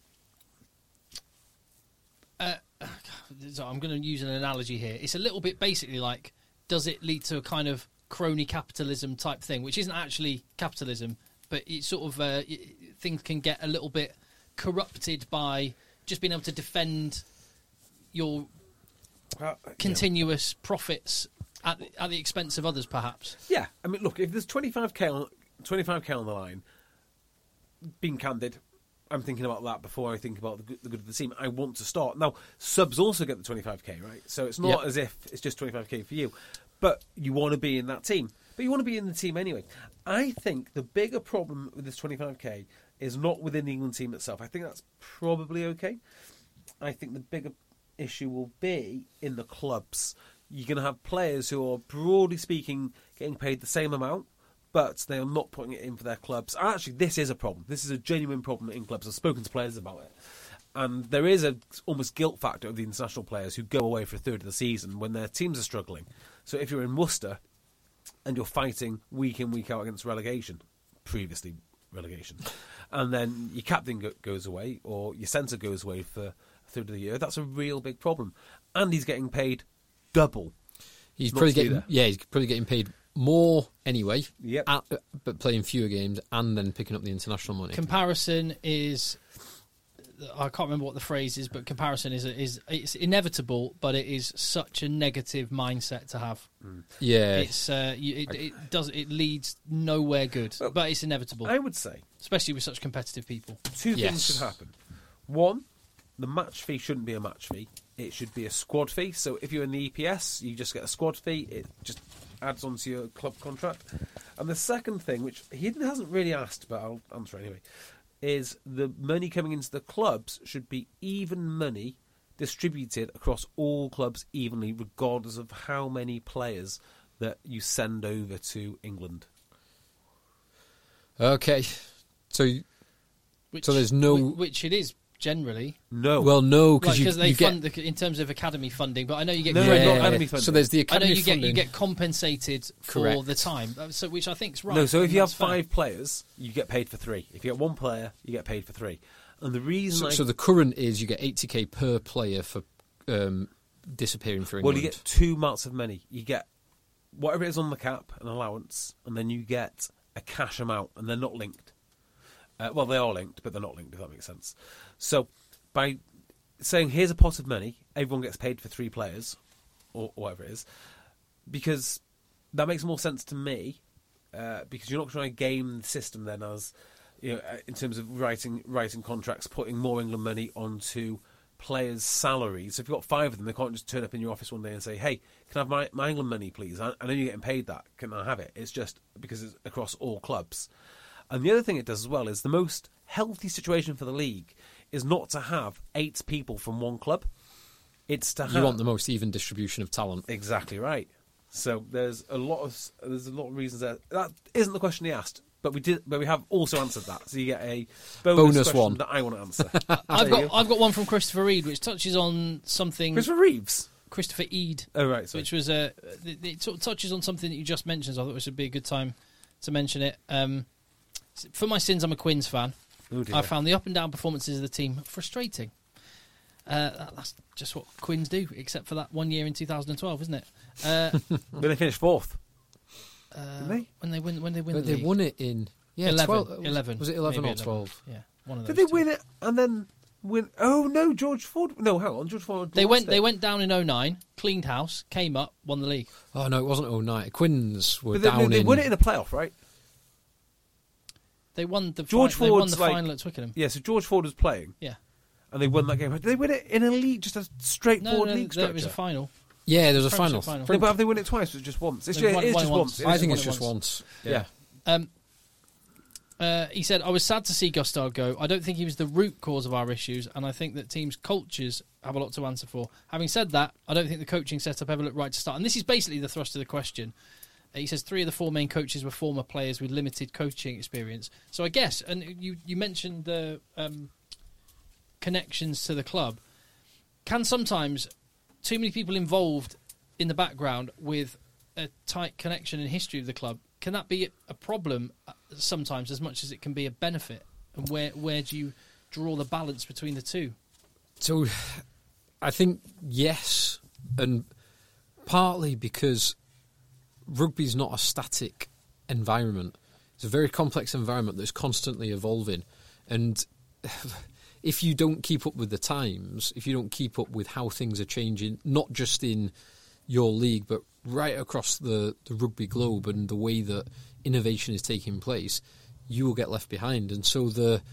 Uh, so I'm going to use an analogy here. It's a little bit basically like, does it lead to a kind of crony capitalism type thing, which isn't actually capitalism, but it sort of uh, it, things can get a little bit corrupted by just being able to defend your Uh, continuous profits at the, at the expense of others, perhaps. Yeah, I mean, look, if there's twenty-five k on, twenty-five k on the line, being candid, I'm thinking about that before I think about the good, the good of the team. I want to start. Now, subs also get the twenty-five k, right? So it's not Yep. as if it's just twenty-five k for you. But you want to be in that team. But you want to be in the team anyway. I think the bigger problem with this twenty-five k is not within the England team itself. I think that's probably okay. I think the bigger issue will be in the clubs. You're going to have players who are, broadly speaking, getting paid the same amount, but they are not putting it in for their clubs. Actually, this is a problem. This is a genuine problem in clubs. I've spoken to players about it. And there is a almost guilt factor of the international players who go away for a third of the season when their teams are struggling. So if you're in Worcester and you're fighting week in, week out against relegation, previously relegation, and then your captain go- goes away or your centre goes away for a third of the year, that's a real big problem. And he's getting paid double. He's Not probably to be getting there. yeah, he's probably getting paid more anyway. Yep. at- but playing fewer games and then picking up the international money. Comparison is I can't remember what the phrase is, but comparison is is it's inevitable, but it is such a negative mindset to have. Yeah, It's uh, you, it, it does it leads nowhere good, but it's inevitable, I would say especially with such competitive people. two Yes. things should happen. One, the match fee shouldn't be a match fee. It should be a squad fee. So if you're in the E P S, you just get a squad fee. It just adds onto your club contract. And the second thing, which he hasn't really asked, but I'll answer anyway, is the money coming into the clubs should be even money distributed across all clubs evenly, regardless of how many players that you send over to England. okay. So, Which, So there's no- whi- which it is generally. No. well, no, Like, because you, because they you fund get the, in terms of academy funding, but I know you get No, credit- not yeah. academy funding. So there's the I know academy you get funding. you get compensated for Correct. the time, uh, so which I think is right. No, so if and you have that's fair. five players, you get paid for three. If you get one player, you get paid for three. And the reason so, I so the current is you get eighty k per player for um, disappearing for Well, England. you get two amounts of money. You get whatever it is on the cap, an allowance, and then you get a cash amount, and they're not linked. Uh, well, they are linked, but they're not linked, if that makes sense. So by saying, here's a pot of money, everyone gets paid for three players, or whatever it is, because that makes more sense to me, uh, because you're not trying to game the system then as, you know, uh, in terms of writing writing contracts, putting more England money onto players' salaries. So if you've got five of them, they can't just turn up in your office one day and say, hey, can I have my, my England money, please? I, I know you're getting paid that. Can I have it? It's just because it's across all clubs. And the other thing it does as well is the most healthy situation for the league is not to have eight people from one club. It's to have... You want the most even distribution of talent. Exactly right. So there's a lot of there's a lot of reasons there. That isn't the question he asked, but we did. But we have also answered that. So you get a bonus, Bonus question one. that I want to answer. I've There got you go. I've got one from Christopher Reed, which touches on something. Christopher Reeves. Christopher Eade, Oh right, sorry. which was a it, it sort of touches on something that you just mentioned. So I thought this would be a good time to mention it. Um, for my sins, I'm a Quins fan. Oh, dear. I found the up and down performances of the team frustrating. Uh, that- that's just what Quins do, except for that one year in two thousand twelve, isn't it? Uh, But they finished fourth. uh, Didn't they? when they win, when they win, But the they league. won it in yeah eleven, twelve. eleven. Was it eleven maybe or twelve? Yeah, one of Did those. they two. win it and then win? Oh no, George Ford. No, hang on, George Ford. They lost went. it. They went down in oh nine, cleaned house, came up, won the league. Oh no, it wasn't oh nine. Quins were But they, down they, they in. won it in a playoff, right? They won the George fi- they won Ford's the like- final at Twickenham. Yeah. So George Ford was playing, Yeah, and they won that game. Did they win it in a league, just a no, straightforward no, league there structure? was a final. Yeah, there was a Premiership final. final. No, but have they won it twice? Or just once? It's, They've yeah, won- it is won just once. once. It I is think just it's won just it once. Yeah. Um, uh, he said, I was sad to see Gustard go. I don't think he was the root cause of our issues, and I think that teams' cultures have a lot to answer for. Having said that, I don't think the coaching setup ever looked right to start. And this is basically the thrust of the question. Uh, he says three of the four main coaches were former players with limited coaching experience. So I guess, and you, you mentioned the um, connections to the club, can sometimes too many people involved in the background with a tight connection and history of the club, can that be a problem sometimes as much as it can be a benefit? And where where do you draw the balance between the two? So, I think yes, and partly because rugby's not a static environment. It's a very complex environment that's constantly evolving, and if you don't keep up with the times, if you don't keep up with how things are changing, not just in your league, but right across the, the rugby globe and the way that innovation is taking place, you will get left behind. And so the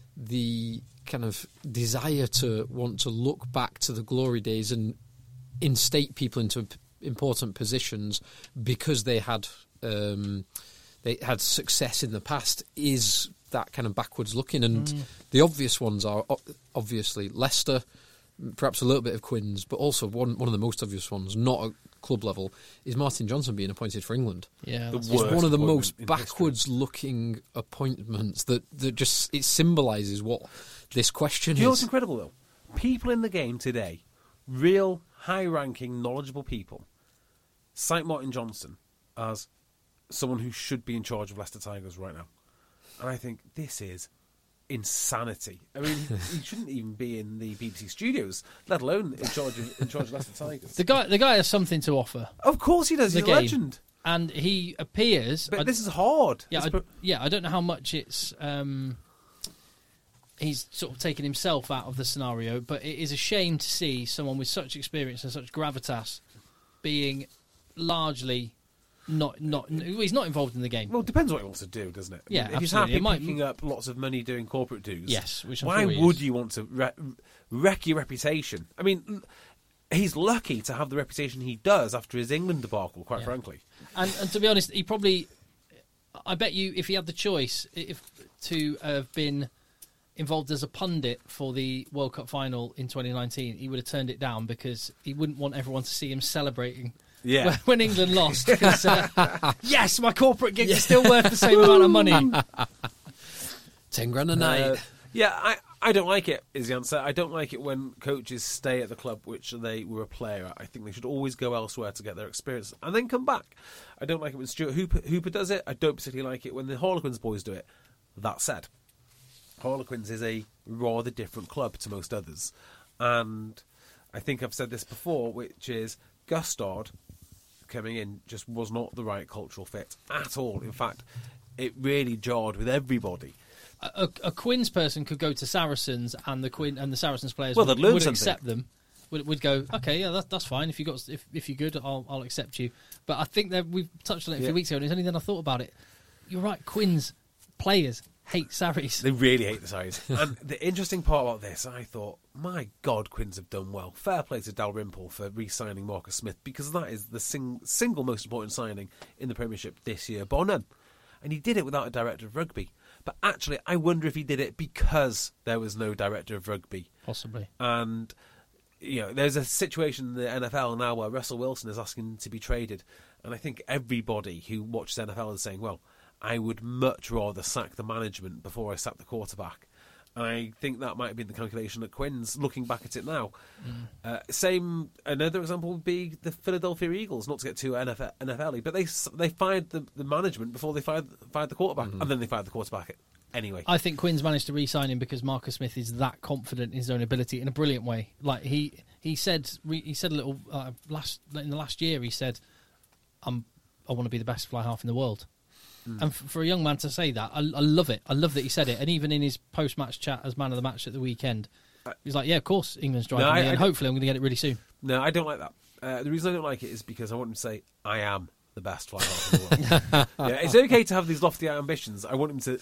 the kind of desire to want to look back to the glory days and instate people into p- important positions because they had um, they had success in the past is that kind of backwards looking. And Mm. the obvious ones are o- obviously Leicester, perhaps a little bit of Quins, but also one one of the most obvious ones, not at club level, is Martin Johnson being appointed for England. Yeah, The that's- worst It's one of the appointment most in backwards looking appointments that, that just it symbolises what this question Do you know what's is. incredible though? People in the game today, real high-ranking, knowledgeable people, cite Martin Johnson as someone who should be in charge of Leicester Tigers right now, and I think this is insanity. I mean, he shouldn't even be in the B B C studios, let alone in charge of in charge of Leicester Tigers. the guy the guy has something to offer, Of course he does. The He's a game. legend. and he appears. But I- this is hard. yeah, It's I, pro- yeah. I don't know how much it's. Um, he's sort of taken himself out of the scenario. But it is a shame to see someone with such experience and such gravitas being largely not not. He's not involved in the game. Well, it depends what he wants to do, doesn't it? I Yeah, mean, if he's absolutely. happy It might- picking up lots of money doing corporate dues, Yes, which I'm why sure he would is. you want to re- wreck your reputation? I mean, l- he's lucky to have the reputation he does after his England debacle, quite Yeah. frankly. And, and to be honest, he probably, I bet you, if he had the choice, if to have been involved as a pundit for the World Cup final in twenty nineteen, he would have turned it down because he wouldn't want everyone to see him celebrating Yeah. when, when England lost. 'Cause, uh, yes, my corporate gig is still worth the same amount of money. Ten grand a night. Uh, yeah, I, I don't like it, is the answer. I don't like it when coaches stay at the club which they were a player at. I think they should always go elsewhere to get their experience and then come back. I don't like it when Stuart Hooper, Hooper does it. I don't particularly like it when the Harlequins boys do it. That said, Harlequins is a rather different club to most others. And I think I've said this before, which is Gustard coming in just was not the right cultural fit at all. In fact, it really jarred with everybody. A, a Quins person could go to Saracens, and the Quinn and the Saracens players Well, would, they'd learn would something. accept them. Would, would go, okay, yeah, that, that's fine. If you got, if if you're good, I'll I'll accept you. But I think that we've touched on it a few Yeah. weeks ago, and it's only then I thought about it. You're right, Quins players hate Saris. They really hate the size. And the interesting part about this, I thought, my God, Quins have done well. Fair play to Dalrymple for re-signing Marcus Smith, because that is the sing- single most important signing in the Premiership this year, bar none. And he did it without a director of rugby. But actually, I wonder if he did it because there was no director of rugby. Possibly. And, you know, there's a situation in the N F L now where Russell Wilson is asking to be traded. And I think everybody who watches N F L is saying, well, I would much rather sack the management before I sack the quarterback. And I think that might have been the calculation at Quins, looking back at it now. Mm. Uh, same, another example would be the Philadelphia Eagles, not to get too N F L-y, but they they fired the, the management before they fired, fired the quarterback, mm-hmm. and then they fired the quarterback anyway. I think Quins managed to re-sign him because Marcus Smith is that confident in his own ability in a brilliant way. Like he he said he said a little uh, last in the last year he said, "I'm I want to be the best fly half in the world." Mm. And f- for a young man to say that, I, I love it. I love that he said it. And even in his post-match chat as man of the match at the weekend, he's like, yeah, of course, England's driving no, me, I, and I hopefully I'm going to get it really soon. No, I don't like that. Uh, the reason I don't like it is because I want him to say, I am the best fly half in the world. Yeah, it's okay to have these lofty ambitions. I want him to...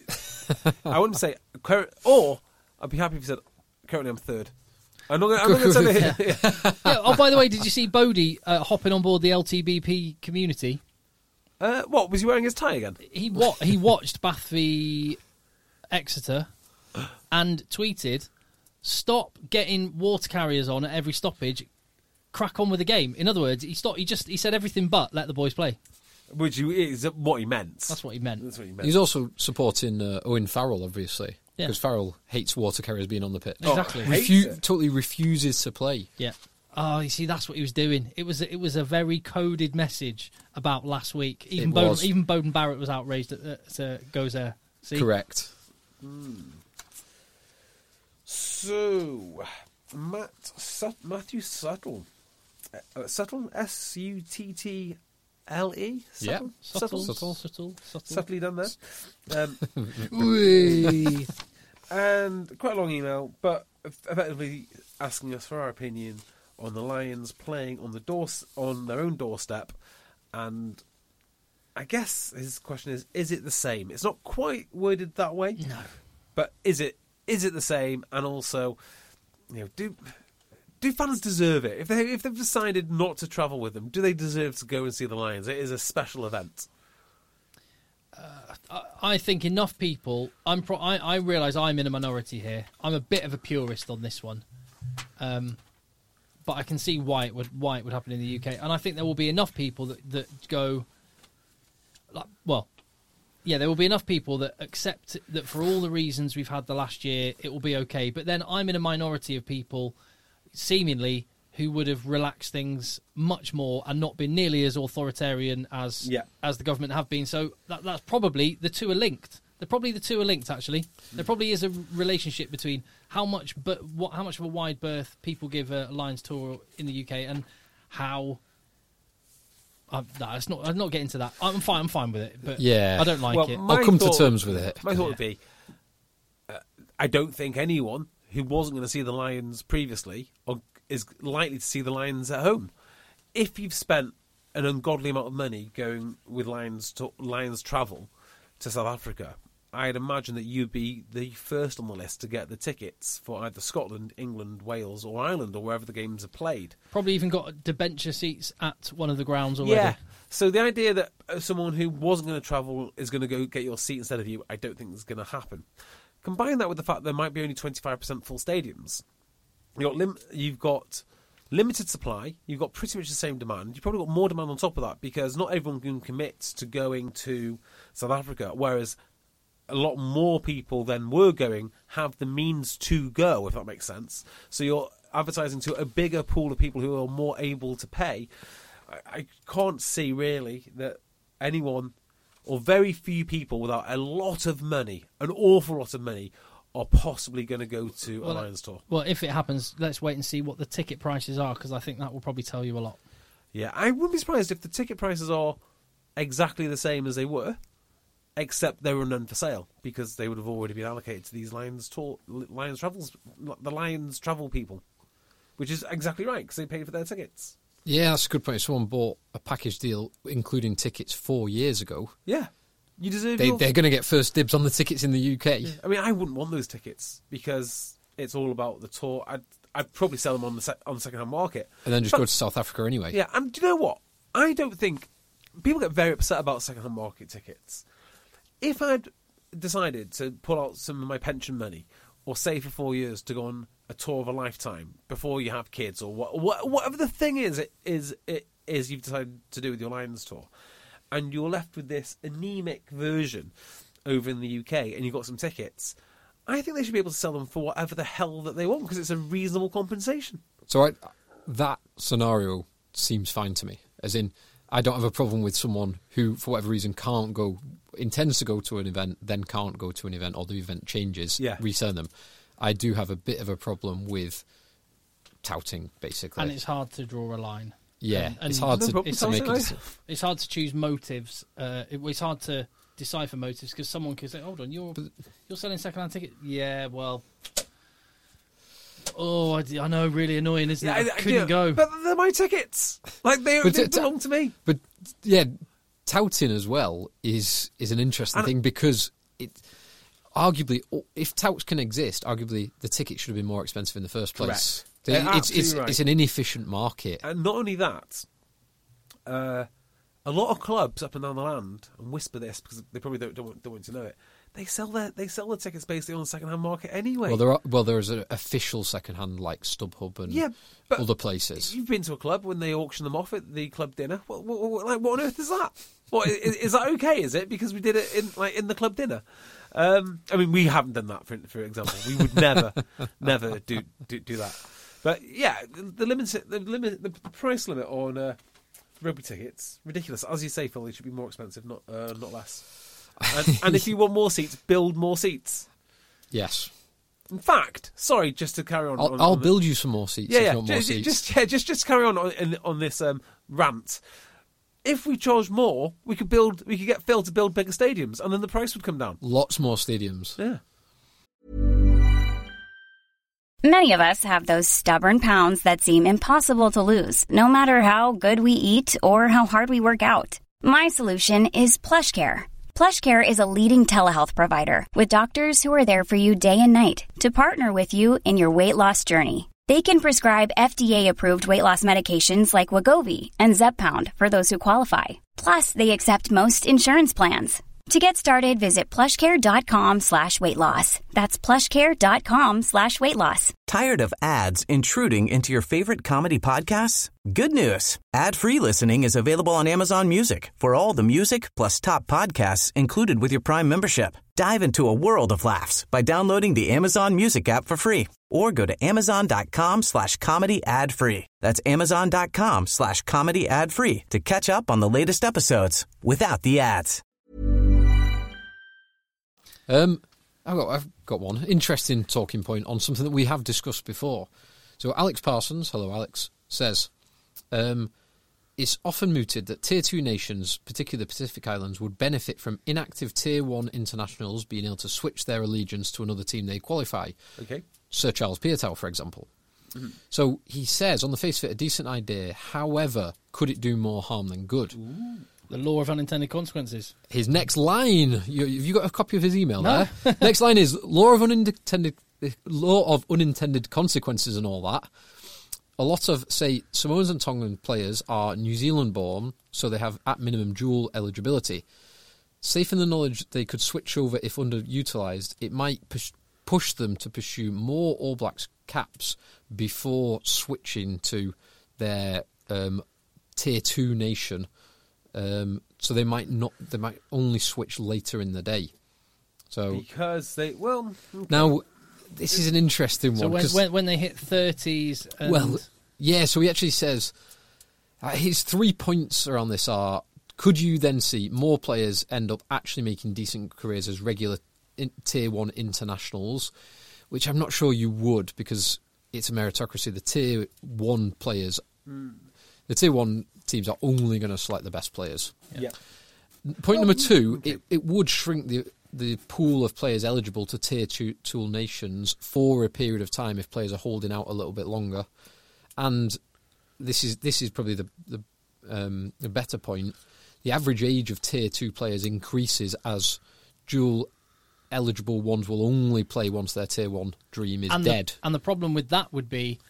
St- I want him to say... Cur- or, I'd be happy if he said, currently I'm third. I'm not going to say that. Yeah. Yeah, oh, by the way, did you see Bodie uh, hopping on board the L T B P community? Uh, what, was he wearing his tie again? He wa- he watched Bath v Exeter and tweeted, "Stop getting water carriers on at every stoppage. Crack on with the game." In other words, he stopped. He just he said everything but let the boys play. Which is what he meant. That's what he meant. That's what he meant. He's also supporting uh, Owen Farrell, obviously, Yeah. because Farrell hates water carriers being on the pitch. Exactly. Oh, hates Refu- it. totally refuses to play. Yeah. Oh, you see, that's what he was doing. It was it was a very coded message about last week. Even It Bowden, was. even Bowden Barrett was outraged at, at uh, goes there. See? Correct. So, Matt Sut- Matthew Suttle. Uh, Suttle? S U T T L E? Yeah. Subtle, Subtle. subtle, subtle. Subtly done there. Um, Whee. and quite a long email, but effectively asking us for our opinion on the Lions playing on the door on their own doorstep, and I guess his question is: is it the same? It's not quite worded that way, No. but is it? Is it the same? And also, you know, do do fans deserve it? If they if they've decided not to travel with them, do they deserve to go and see the Lions? It is a special event. I, I think enough people. I'm. Pro- I, I realise I'm in a minority here. I'm a bit of a purist on this one, um, but I can see why it would why it would happen in the U K, and I think there will be enough people that that go. Like, well, yeah, there will be enough people that accept that for all the reasons we've had the last year, it will be okay. But then I'm in a minority of people, seemingly, who would have relaxed things much more and not been nearly as authoritarian as Yeah. as the government have been. So that, that's probably the two are linked. They're probably the two are linked. Actually, there probably is a relationship between how much, but what, how much of a wide berth people give a Lions tour in the U K and how. Uh, no, it's not. I'm not getting to that. I'm fine. I'm fine with it, but Yeah. I don't like Well, it. my I'll come thought- to terms with it. My thought would be, uh, I don't think anyone who wasn't going to see the Lions previously or is likely to see the Lions at home. If you've spent an ungodly amount of money going with Lions to, Lions travel to South Africa, I'd imagine that you'd be the first on the list to get the tickets for either Scotland, England, Wales or Ireland or wherever the games are played. Probably even got debenture seats at one of the grounds already. Yeah. So the idea that someone who wasn't going to travel is going to go get your seat instead of you, I don't think is going to happen. Combine that with the fact there might be only twenty-five percent full stadiums. You've got, lim- you've got limited supply, you've got pretty much the same demand. You've probably got more demand on top of that because not everyone can commit to going to South Africa, whereas a lot more people than were going have the means to go, if that makes sense. So you're advertising to a bigger pool of people who are more able to pay. I, I can't see really that anyone or very few people without a lot of money, an awful lot of money, are possibly going to go to well, a Lions tour. Well, if it happens, let's wait and see what the ticket prices are, because I think that will probably tell you a lot. Yeah, I wouldn't be surprised if the ticket prices are exactly the same as they were, except they were none for sale, because they would have already been allocated to these Lions tour, Lions travels, the Lions travel people, which is exactly right, because they paid for their tickets. Yeah, that's a good point. If someone bought a package deal, including tickets, four years ago, yeah, you deserve. They, your... They're going to get first dibs on the tickets in the U K. Yeah. I mean, I wouldn't want those tickets because it's all about the tour. I'd, I'd probably sell them on the se- on the second-hand market, and then just but, go to South Africa anyway. Yeah, and do you know what? I don't think people get very upset about second-hand market tickets. If I'd decided to pull out some of my pension money or save for four years to go on a tour of a lifetime before you have kids or what, what, whatever the thing is, it is it is you've decided to do with your Lions tour, and you're left with this anemic version over in the U K, and you've got some tickets, I think they should be able to sell them for whatever the hell that they want because it's a reasonable compensation. So I, that scenario seems fine to me. As in, I don't have a problem with someone who, for whatever reason, can't go, intends to go to an event, then can't go to an event, or the event changes, yeah. resell them. I do have a bit of a problem with touting, basically. And it's hard to draw a line. Yeah, and, and it's hard no to, it's to make a decision. It's hard to choose motives. Uh, it, it's hard to decipher motives because someone could say, "Hold on, you're you're selling second-hand tickets." Yeah, well, oh, I, I know, really annoying, isn't Yeah, it? I, I, couldn't yeah, go. but they're my tickets. Like they, But they t- belong to me. But yeah, touting as well is is an interesting And thing because it arguably, if touts can exist, arguably the ticket should have been more expensive in the first place. Correct. So Yeah, it's it's absolutely right. it's an inefficient market. And not only that, uh, a lot of clubs up and down the land, and whisper this because they probably don't, don't, want, don't want to know it, they sell their they sell the tickets basically on the second-hand market anyway. Well, there are well there is an official second-hand like StubHub and yeah, but other places. You've been to a club when they auction them off at the club dinner. What, what, what, like, what on earth is that? What is, is that okay? Is it because we did it in like in the club dinner? Um, I mean, we haven't done that, for for example. We would never, never do, do do that. But yeah, the limit, the limit, the price limit on uh, rugby tickets ridiculous. As you say, Phil, they should be more expensive, not uh, not less. And, and if you want more seats, build more seats. Yes, In fact, sorry, just to carry on. I'll, on, I'll on the, build you some more seats. Yeah, if yeah. you want more Just, seats. just yeah, just just carry on on, on this um, rant. If we charge more, we could build. We could get Phil to build bigger stadiums, and then the price would come down. Lots more stadiums. Yeah. Many of us have those stubborn pounds that seem impossible to lose, no matter how good we eat or how hard we work out. My solution is PlushCare. PlushCare is a leading telehealth provider with doctors who are there for you day and night to partner with you in your weight loss journey. They can prescribe F D A-approved weight loss medications like Wegovy and Zepbound for those who qualify. Plus, they accept most insurance plans. To get started, visit plushcare.com slash weight loss. That's plushcare.com slash weight loss. Tired of ads intruding into your favorite comedy podcasts? Good news. Ad-free listening is available on Amazon Music for all the music plus top podcasts included with your Prime membership. Dive into a world of laughs by downloading the Amazon Music app for free or go to amazon.com slash comedy ad free. That's amazon.com slash comedy ad free to catch up on the latest episodes without the ads. Um, I've got, I've got one interesting talking point on something that we have discussed before. So Alex Parsons, hello Alex, says, um, it's often mooted that Tier two nations, particularly the Pacific Islands, would benefit from inactive Tier one internationals being able to switch their allegiance to another team they qualify. Okay. Sir Charles Piatow, for example. Mm-hmm. So he says, on the face of it, a decent idea. However, could it do more harm than good? Ooh. The law of unintended consequences. His next line, you, have you got a copy of his email no. there? Next line is, law of unintended law of unintended consequences and all that. A lot of, say, Samoans and Tongan players are New Zealand-born, so they have, at minimum, dual eligibility. Safe in the knowledge they could switch over if underutilised, it might push, push them to pursue more All Blacks caps before switching to their um, Tier two nation. Um, so they might not. They might only switch later in the day. So because they well okay. Now. This is an interesting so one. So when, when, when they hit thirties... And... Well, yeah, so he actually says... Uh, his three points around this are, could you then see more players end up actually making decent careers as regular in, Tier one internationals, which I'm not sure you would, because it's a meritocracy. The Tier one players... Mm. The Tier one teams are only going to select the best players. Yeah. Point well, number two, okay. it, it would shrink the... the pool of players eligible to tier two tool nations for a period of time if players are holding out a little bit longer. And this is this is probably the the, um, the better point. The average age of tier two players increases as dual eligible ones will only play once their tier one dream is and dead. The, and the problem with that would be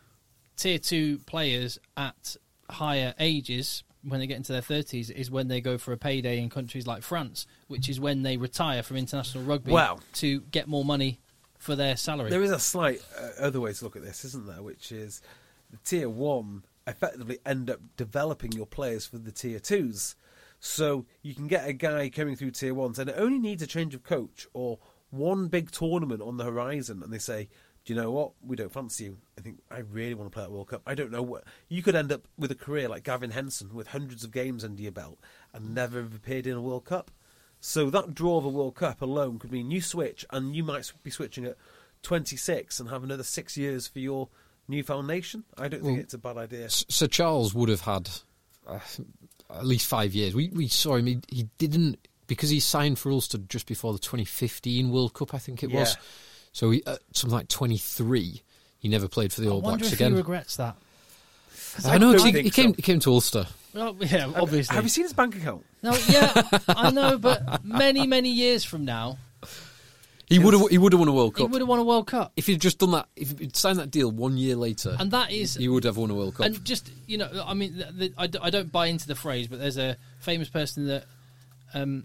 tier two players at higher ages, when they get into their thirties, is when they go for a payday in countries like France, which is when they retire from international rugby wow. to get more money for their salary. There is a slight uh, other way to look at this, isn't there, which is the Tier one effectively end up developing your players for the Tier twos. So you can get a guy coming through Tier ones and it only needs a change of coach or one big tournament on the horizon, and they say, do you know what? We don't fancy you. I think I really want to play at World Cup. I don't know what. You could end up with a career like Gavin Henson with hundreds of games under your belt and never have appeared in a World Cup. So that draw of a World Cup alone could mean you switch, and you might be switching at twenty-six and have another six years for your newfound nation. I don't think well, it's a bad idea. Sir Charles would have had uh, at least five years. We we saw him. He, he didn't, because he signed for Ulster just before the twenty fifteen World Cup, I think it yeah. was. So he, uh, something like twenty-three, he never played for the I All Blacks wonder if again. He regrets that. I, I know he, he came. So. He came to Ulster. Well, yeah, obviously. Have you seen his bank account? No, yeah, I know, but many, many years from now, he would have. He would have won a World Cup. He would have won a World Cup if he'd just done that. If he'd signed that deal one year later, and that is, he would have won a World Cup. And just you know, I mean, the, the, I, d- I don't buy into the phrase, but there's a famous person that, um,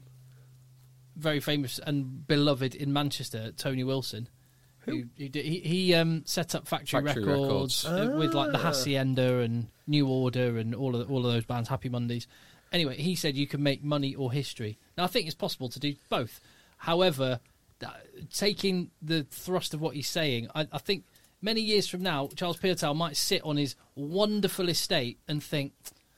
very famous and beloved in Manchester, Tony Wilson. Who? He, he, he, he um, set up Factory, Factory Records, Records. Uh, with like the Ah. Hacienda and New Order and all of the, all of those bands, Happy Mondays. Anyway, he said you can make money or history. Now, I think it's possible to do both. However, th- taking the thrust of what he's saying, I, I think many years from now, Charles Piatow might sit on his wonderful estate and think,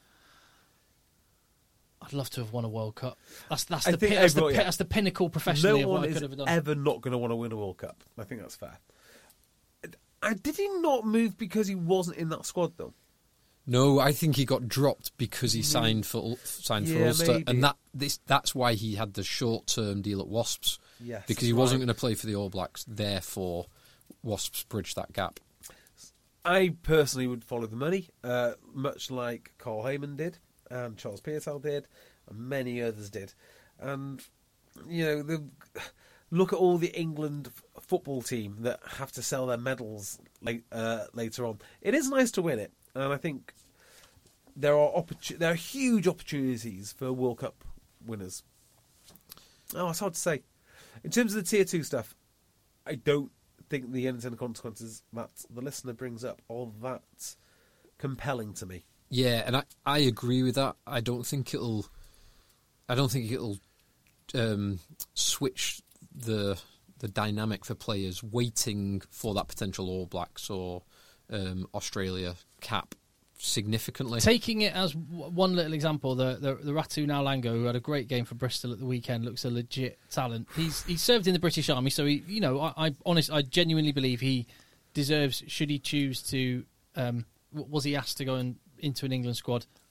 I'd love to have won a World Cup. That's that's I the think pi- that's, the, everyone- pi- yeah. that's the pinnacle professionally No of what one I is could have done. ever not going to want to win a World Cup. I think that's fair. I, did he not move because he wasn't in that squad, though? No, I think he got dropped because he signed for signed for Yeah, Ulster, maybe. and that this that's why he had the short term deal at Wasps. Yes, because he that's wasn't right. going to play for the All Blacks. Therefore, Wasps bridged that gap. I personally would follow the money, uh, much like Carl Heyman did, and Charles Piatow did, and many others did. And, you know, the, look at all the England f- football team that have to sell their medals late, uh, later on. It is nice to win it, and I think there are opportu- there are huge opportunities for World Cup winners. Oh, it's hard to say. In terms of the Tier two stuff, I don't think the unintended consequences that the listener brings up are that compelling to me. Yeah, and I, I agree with that. I don't think it'll. I don't think it'll um, switch the the dynamic for players waiting for that potential All Blacks or um, Australia cap significantly. Taking it as w- one little example, the, the the Ratu Naulango, who had a great game for Bristol at the weekend, looks a legit talent. He's he served in the British Army, so he, you know, I, I honest, I genuinely believe he deserves. Should he choose to, um, w- was he asked to go in, into an England squad?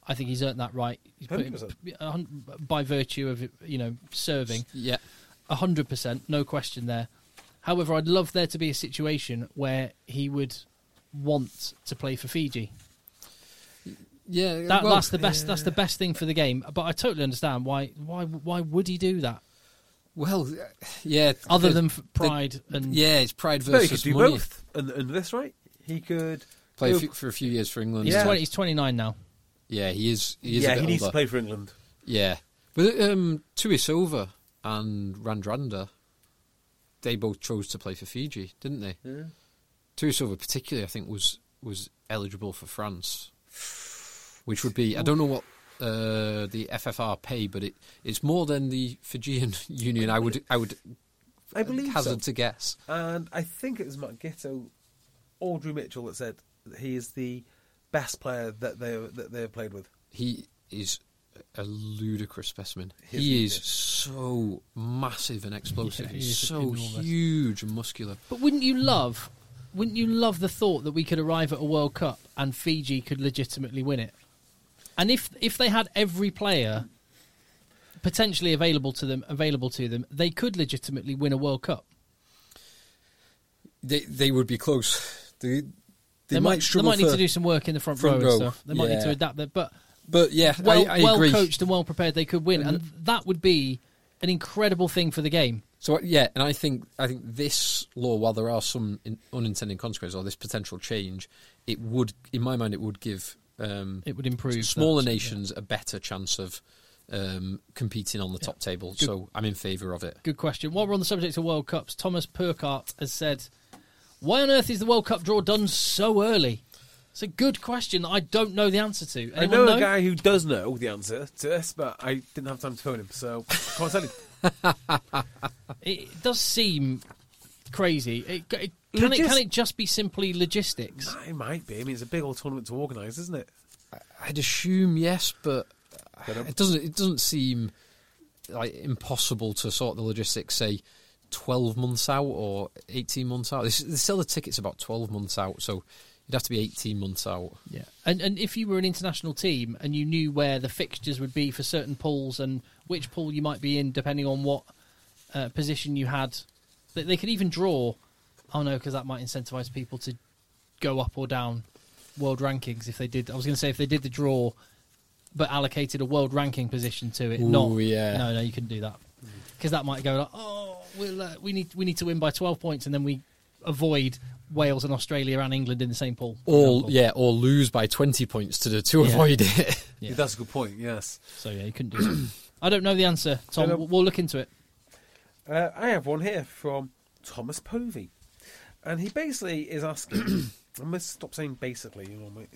I think he's earned that right. He's put one hundred him, by virtue of you know serving. Yeah. A hundred percent, no question there. However, I'd love there to be a situation where he would want to play for Fiji. Yeah, That, well, that's the best. That's the best thing for the game. But I totally understand why. Why? Why would he do that? Well, yeah. Other the- than f- the- pride and yeah, it's pride No, he versus could do money. both. And, and this, right? He could Play a go- few, for a few years for England. he's Yeah. twenty. He's twenty nine now. Yeah, he is. He is yeah, a bit he needs older. to play for England. Yeah, but um, Tuisova and Randrander, they both chose to play for Fiji, didn't they? Yeah. Tuisova, particularly, I think was was eligible for France, which would be I don't know what uh, the F F R pay, but it it's more than the Fijian Union. I would I would I believe hazard so. to guess. And I think it was Matt Gitto or Drew Mitchell that said that he is the best player that they that they have played with. He is a ludicrous specimen. Yes, he he is is. so massive and explosive. Yeah, he He's is so enormous. huge and muscular. But wouldn't you love? Wouldn't you love the thought that we could arrive at a World Cup and Fiji could legitimately win it? And if if they had every player potentially available to them, available to them, they could legitimately win a World Cup. They they would be close. They they, They, might might, they struggle might need for- to do some work in the front, front row, row, and stuff. They might need yeah. to adapt that, but But yeah, well, I, I well agree. coached and well prepared, they could win, and that would be an incredible thing for the game. So yeah, and I think I think this law, while there are some in, unintended consequences or this potential change, it would, in my mind, it would give um, It would improve smaller that, nations a better chance of um, competing on the top table. So I'm in favour of it. Good question. While we're on the subject of World Cups, Thomas Perkart has said, "Why on earth is the World Cup draw done so early?" It's a good question that I don't know the answer to. I Anyone know, know a guy who does know the answer to this, but I didn't have time to phone him, so I can't tell you. It does seem crazy. It, it, can, it, Logis- can it just be simply logistics? It might be. I mean, it's a big old tournament to organise, isn't it? I'd assume yes, but But, um, it doesn't. It doesn't seem like impossible to sort the logistics. Say twelve months out or eighteen months out. They sell the tickets about twelve months out, so you'd have to be eighteen months out. Yeah, and and if you were an international team and you knew where the fixtures would be for certain pools and which pool you might be in, depending on what uh, position you had, they, they could even draw. Oh no, because that might incentivise people to go up or down world rankings if they did. I was going to say if they did the draw, but allocated a world ranking position to it. Ooh, not yeah. No, no, you couldn't do that because that might go like, oh, we'll, uh, we need we need to win by twelve points, and then we avoid Wales and Australia and England in the same pool. for Or example. yeah, or lose by twenty points to to Yeah. avoid it. Yeah. That's a good point, yes. So yeah, you couldn't do that. I don't know the answer, Tom. I know. We'll, we'll look into it. Uh, I have one here from Thomas Povey. And he basically is asking, I must stop saying basically, you know, my-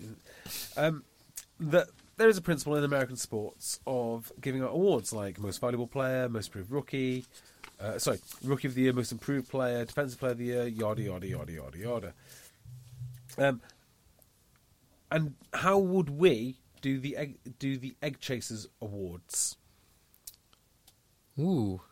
um, that there is a principle in American sports of giving out awards like most valuable player, most improved rookie, uh, sorry, rookie of the year, most improved player, defensive player of the year, yada, yada, yada, yada, yada. Um, and how would we do the egg, do the Egg Chasers Awards? Ooh.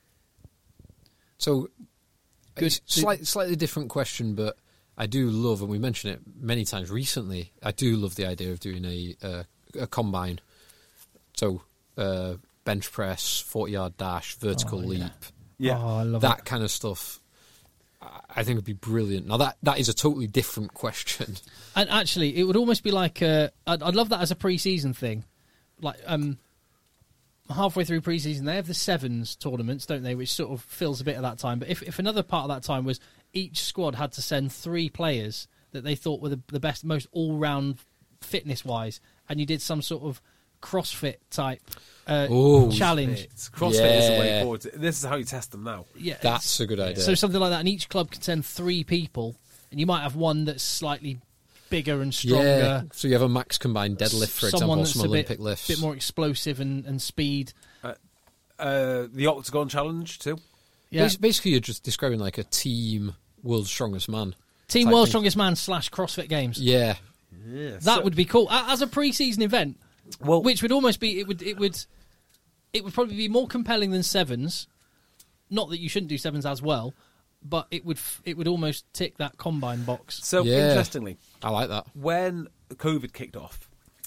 So, Good. it's slight, slightly different question, but I do love, and we mentioned it many times recently, I do love the idea of doing a uh, a combine. So, uh, bench press, forty-yard dash, vertical Oh, yeah. leap, Yeah. Oh, I love that it. kind of stuff. I- I think would be brilliant. Now, that, that is a totally different question. And actually, it would almost be like a, I'd, I'd love that as a pre-season thing. Like um, halfway through pre-season, they have the sevens tournaments, don't they? Which sort of fills a bit of that time. But if, if another part of that time was each squad had to send three players that they thought were the, the best, most all-round fitness-wise, and you did some sort of CrossFit type uh, Oh, challenge. It's CrossFit is the way Yeah. forward. This is how you test them now. Yeah, That's a good idea. So something like that, and each club can send three people, and you might have one that's slightly bigger and stronger. Yeah. So you have a max combined deadlift, for someone example, that's some a Olympic bit, lifts. bit more explosive and, and speed. Uh, the Octagon Challenge too. Yeah, Bas- Basically, you're just describing like a team world's strongest man. Team type World's thing. Strongest Man slash CrossFit Games. Yeah. Yeah, That would be cool A- as a pre-season event. well. Which would almost be it would it would it would probably be more compelling than sevens. Not that you shouldn't do sevens as well, but it would f- it would almost tick that combine box. So Yeah. interestingly, I like that. when COVID kicked off,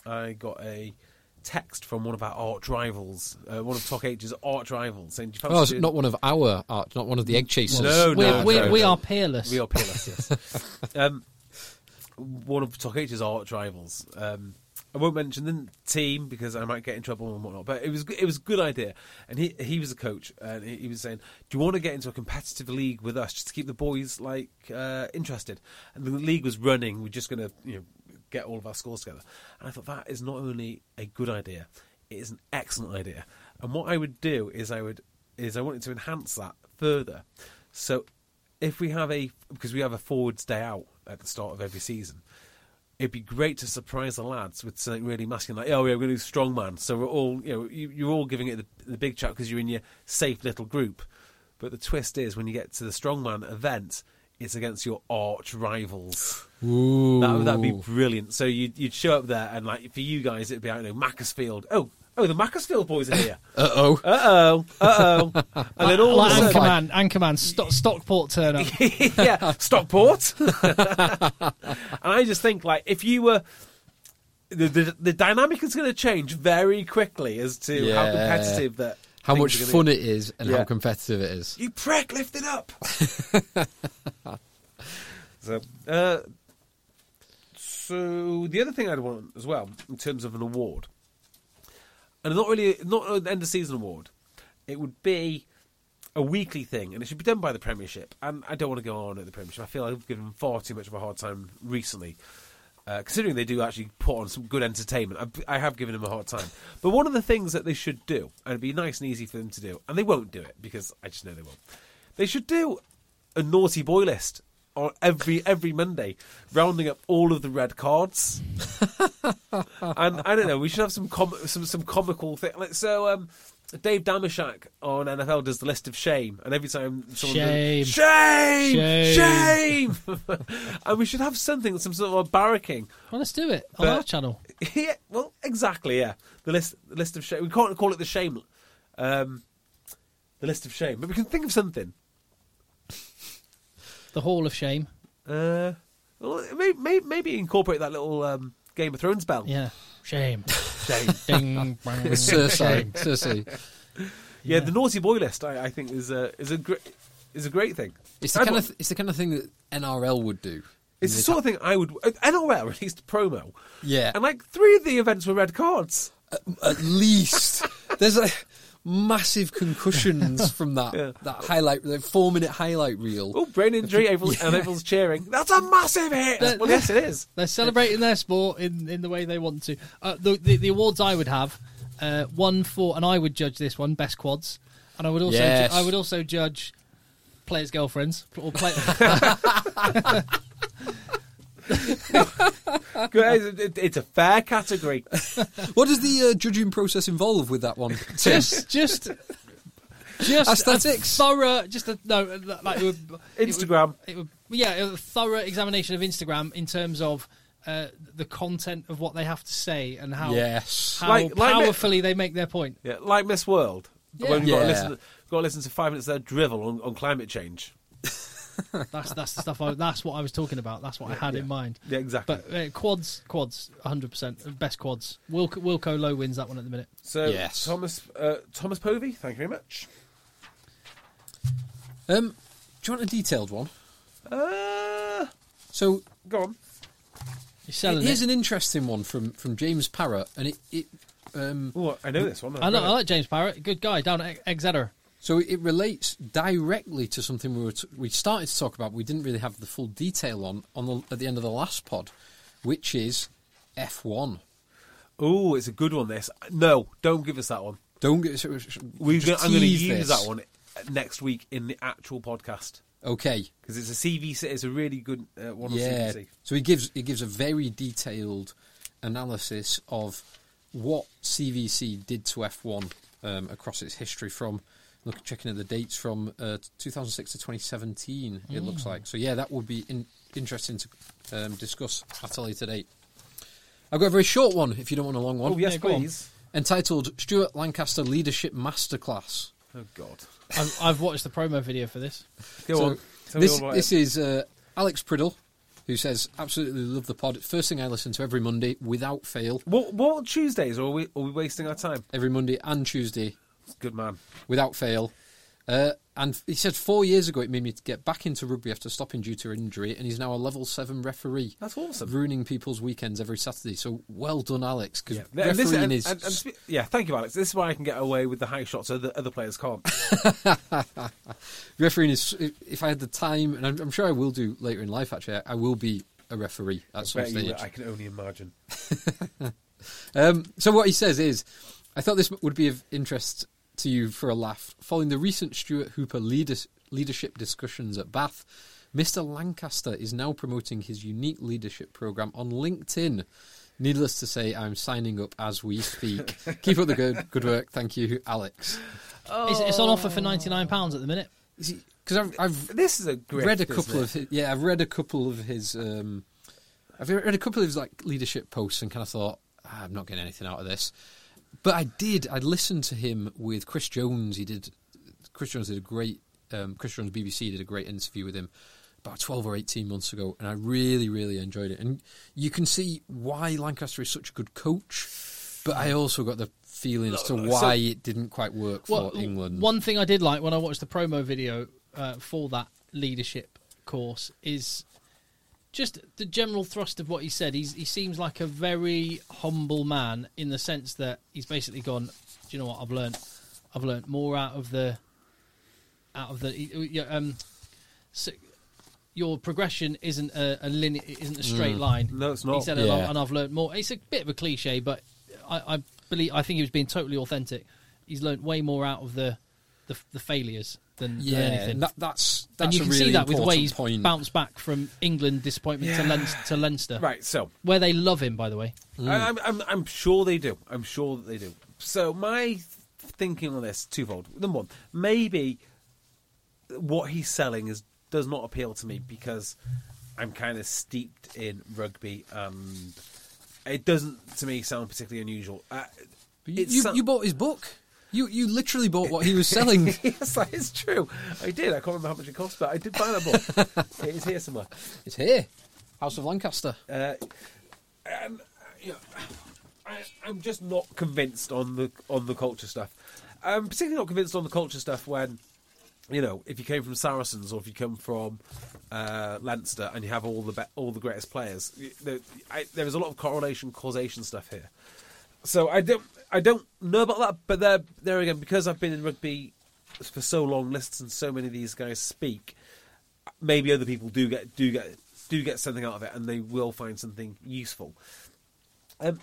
I got a text from one of our arch rivals, uh, one of Talk H's arch rivals, saying, "Do you fancy Oh, it's doing-" not one of our art, not one of the Egg Chasers. No, we're, no, we're, no, we no. are peerless. We are peerless, yes. um, one of Talk H's arch rivals. Um, I won't mention the team because I might get in trouble and whatnot. But it was it was a good idea, and he he was a coach, and he, he was saying, "Do you want to get into a competitive league with us just to keep the boys like uh, interested?" And the league was running. We're just going to you know get all of our scores together. And I thought that is not only a good idea, it is an excellent idea. And what I would do is I would is I wanted to enhance that further. So if we have a because we have a forwards day out at the start of every season. It'd be great to surprise the lads with something really masculine, like, oh, yeah, we're going to do strongman. So we're all, you know, you, you're all giving it the, the big chat because you're in your safe little group. But the twist is when you get to the strongman event, it's against your arch rivals. Ooh. That that'd be brilliant. So you'd, you'd show up there, and like for you guys, it'd be, I don't know, Macclesfield. Oh, oh, the Macclesfield boys are here. Uh oh. Uh oh. Uh oh. And then all like of a sudden, Anchorman, Anchorman, Stock, Stockport turn up. yeah, Stockport. And I just think, like, if you were, the the, the dynamic is going to change very quickly as to how Yeah. competitive that. How things much are gonna fun be. it is and Yeah. how competitive it is. You prick, lift it up. so, uh, so the other thing I'd want as well, in terms of an award, and not really, not an end of season award, it would be a weekly thing, and it should be done by the Premiership. And I don't want to go on at the Premiership. I feel I've given them far too much of a hard time recently. Uh, considering they do actually put on some good entertainment, I, I have given them a hard time. But one of the things that they should do, and it'd be nice and easy for them to do, and they won't do it because I just know they won't. They should do a naughty boy list on every every Monday, rounding up all of the red cards. And I don't know, we should have some com- some some comical thing. Like so, um, Dave Damashek on N F L does the list of shame, and every time someone Shame. goes, shame, Shame. shame, and we should have something, some sort of barracking. Well, let's do it on But- our channel. Yeah, well, exactly. Yeah, the list, the list of shame. We can't call it the shame, um, the list of shame, but we can think of something. The Hall of Shame. Uh, well, maybe, maybe, maybe incorporate that little um, Game of Thrones bell. Yeah. Shame. Shame. Ding. bang. Cersei. Cersei. Yeah, the naughty boy list. I, I think is a is a great is a great thing. It's the I'd kind want- of it's the kind of thing that N R L would do. It's the sort of thing I would. N R L released a promo. Yeah. And like three of the events were red cards. At least there's a massive concussions from that Yeah. that highlight, the four minute highlight reel. Oh, brain injury, April's, and April's cheering. That's a massive hit! That- Well, yes, it is. They're celebrating their sport in, in the way they want to. Uh, the, the the awards I would have, uh, one for, and I would judge this one, best quads, and I would also Yes. ju- I would also judge players' girlfriends or play. Good, it- It's a fair category. What does the uh, judging process involve with that one? Tim? just just just Aesthetics. a thorough, just a no, like it would, it Instagram. would, it would, yeah, a thorough examination of Instagram in terms of uh, the content of what they have to say and how Yes. how Like- like- powerfully they make their point. Yeah, like Miss World. Yeah. When you've got, to Yeah. listen to, got to listen to five minutes of their drivel on, on climate change. That's that's the stuff. I, that's what I was talking about. That's what I had in mind. Yeah, exactly. But uh, quads, quads, one hundred percent best quads. Wilco, Wilco Low wins that one at the minute. So, Yes. Thomas uh, Thomas Povey, thank you very much. Um, do you want a detailed one? Uh, So go on. You're selling here's it. an interesting one from, from James Parrott, and it, it um, Oh, I know this one. I, know, I like James Parrott. Good guy down at Exeter. so it relates directly to something we were t- we started to talk about. We didn't really have the full detail on on the, at the end of the last pod, which is F one. Oh, it's a good one. This no, don't give us that one. Don't get. So, We just I'm going to tease use this. that one next week in the actual podcast Okay. because it's a C V C. It's a really good uh, one on Yeah. C V C. So he gives he gives a very detailed analysis of what C V C did to F one um, across its history from look checking at the dates from uh, two thousand six to twenty seventeen. It looks like. So yeah, that would be in, interesting to um, discuss at a later date. I've got a very short one. If you don't want a long one, Oh yes, Yeah, go on. please. entitled "Stuart Lancaster Leadership Masterclass." Oh God. I've, I've watched the promo video for this. Go So on. Tell me this all about this it. is uh, Alex Priddle, who says, absolutely love the pod. First thing I listen to every Monday without fail. What, what Tuesdays, or are we, are we wasting our time? Every Monday and Tuesday. Good man. Without fail. Uh, and he said four years ago it made me get back into rugby after stopping due to injury, and he's now a level seven referee. That's awesome. Ruining people's weekends every Saturday. So well done, Alex, because Yeah. refereeing Listen, and- is... and- and spe- yeah, thank you, Alex. This is why I can get away with the high shots so that other players can't. refereeing is... If I had the time, and I'm, I'm sure I will do later in life, actually, I, I will be a referee at I some bet you stage. will. I can only imagine. Um, so what he says is, I thought this would be of interest to you for a laugh. Following the recent Stuart Hooper leaders, leadership discussions at Bath, Mister Lancaster is now promoting his unique leadership programme on LinkedIn. Needless to say, I'm signing up as we speak. Keep up the good, good work. Thank you, Alex. It's, it's on offer for ninety-nine pounds at the minute. Because I've, I've This is a great. read a couple of his, yeah, I've read a couple of his um, I've read a couple of his like leadership posts and kind of thought, ah, I'm not getting anything out of this. But I did. I listened to him with Chris Jones. He did. Chris Jones did a great. Um, Chris Jones B B C did a great interview with him about twelve or eighteen months ago, and I really, really enjoyed it. And you can see why Lancaster is such a good coach. But I also got the feeling as to why So- it didn't quite work for Well, England. One thing I did like when I watched the promo video uh, for that leadership course is just the general thrust of what he said. He's, he seems like a very humble man in the sense that he's basically gone, do you know what, I've learned I've learned more out of the out of the yeah, um so your progression isn't a, a linear, isn't a straight line. No, it's He not. said, Yeah. and I've learned more. It's a bit of a cliche, but I, I believe I think he was being totally authentic. He's learned way more out of the the, the failures than, than yeah, anything. that, that's that's and you a can really see that with the way important he's point. bounced back from England disappointment to, Len- to Leinster, Right, so where they love him, by the way. I, I'm, I'm, I'm sure they do. I'm sure that they do. So my thinking on this twofold. Number one, maybe what he's selling is does not appeal to me because I'm kind of steeped in rugby and it doesn't to me sound particularly unusual. Uh, You, it you, so- you bought his book. You you literally bought what he was selling. yes, that is true. I did. I can't remember how much it cost, but I did buy that book. It is here somewhere. It's here, House of Lancaster. Uh, and, you know, I, I'm just not convinced on the on the culture stuff. I'm particularly not convinced on the culture stuff when, you know, if you came from Saracens or if you come from uh, Leinster and you have all the be- all the greatest players, there, I, there is a lot of correlation causation stuff here. So I don't I don't know about that, but there there again, because I've been in rugby for so long, listened to so many of these guys speak, maybe other people do get do get do get something out of it, and they will find something useful. Um,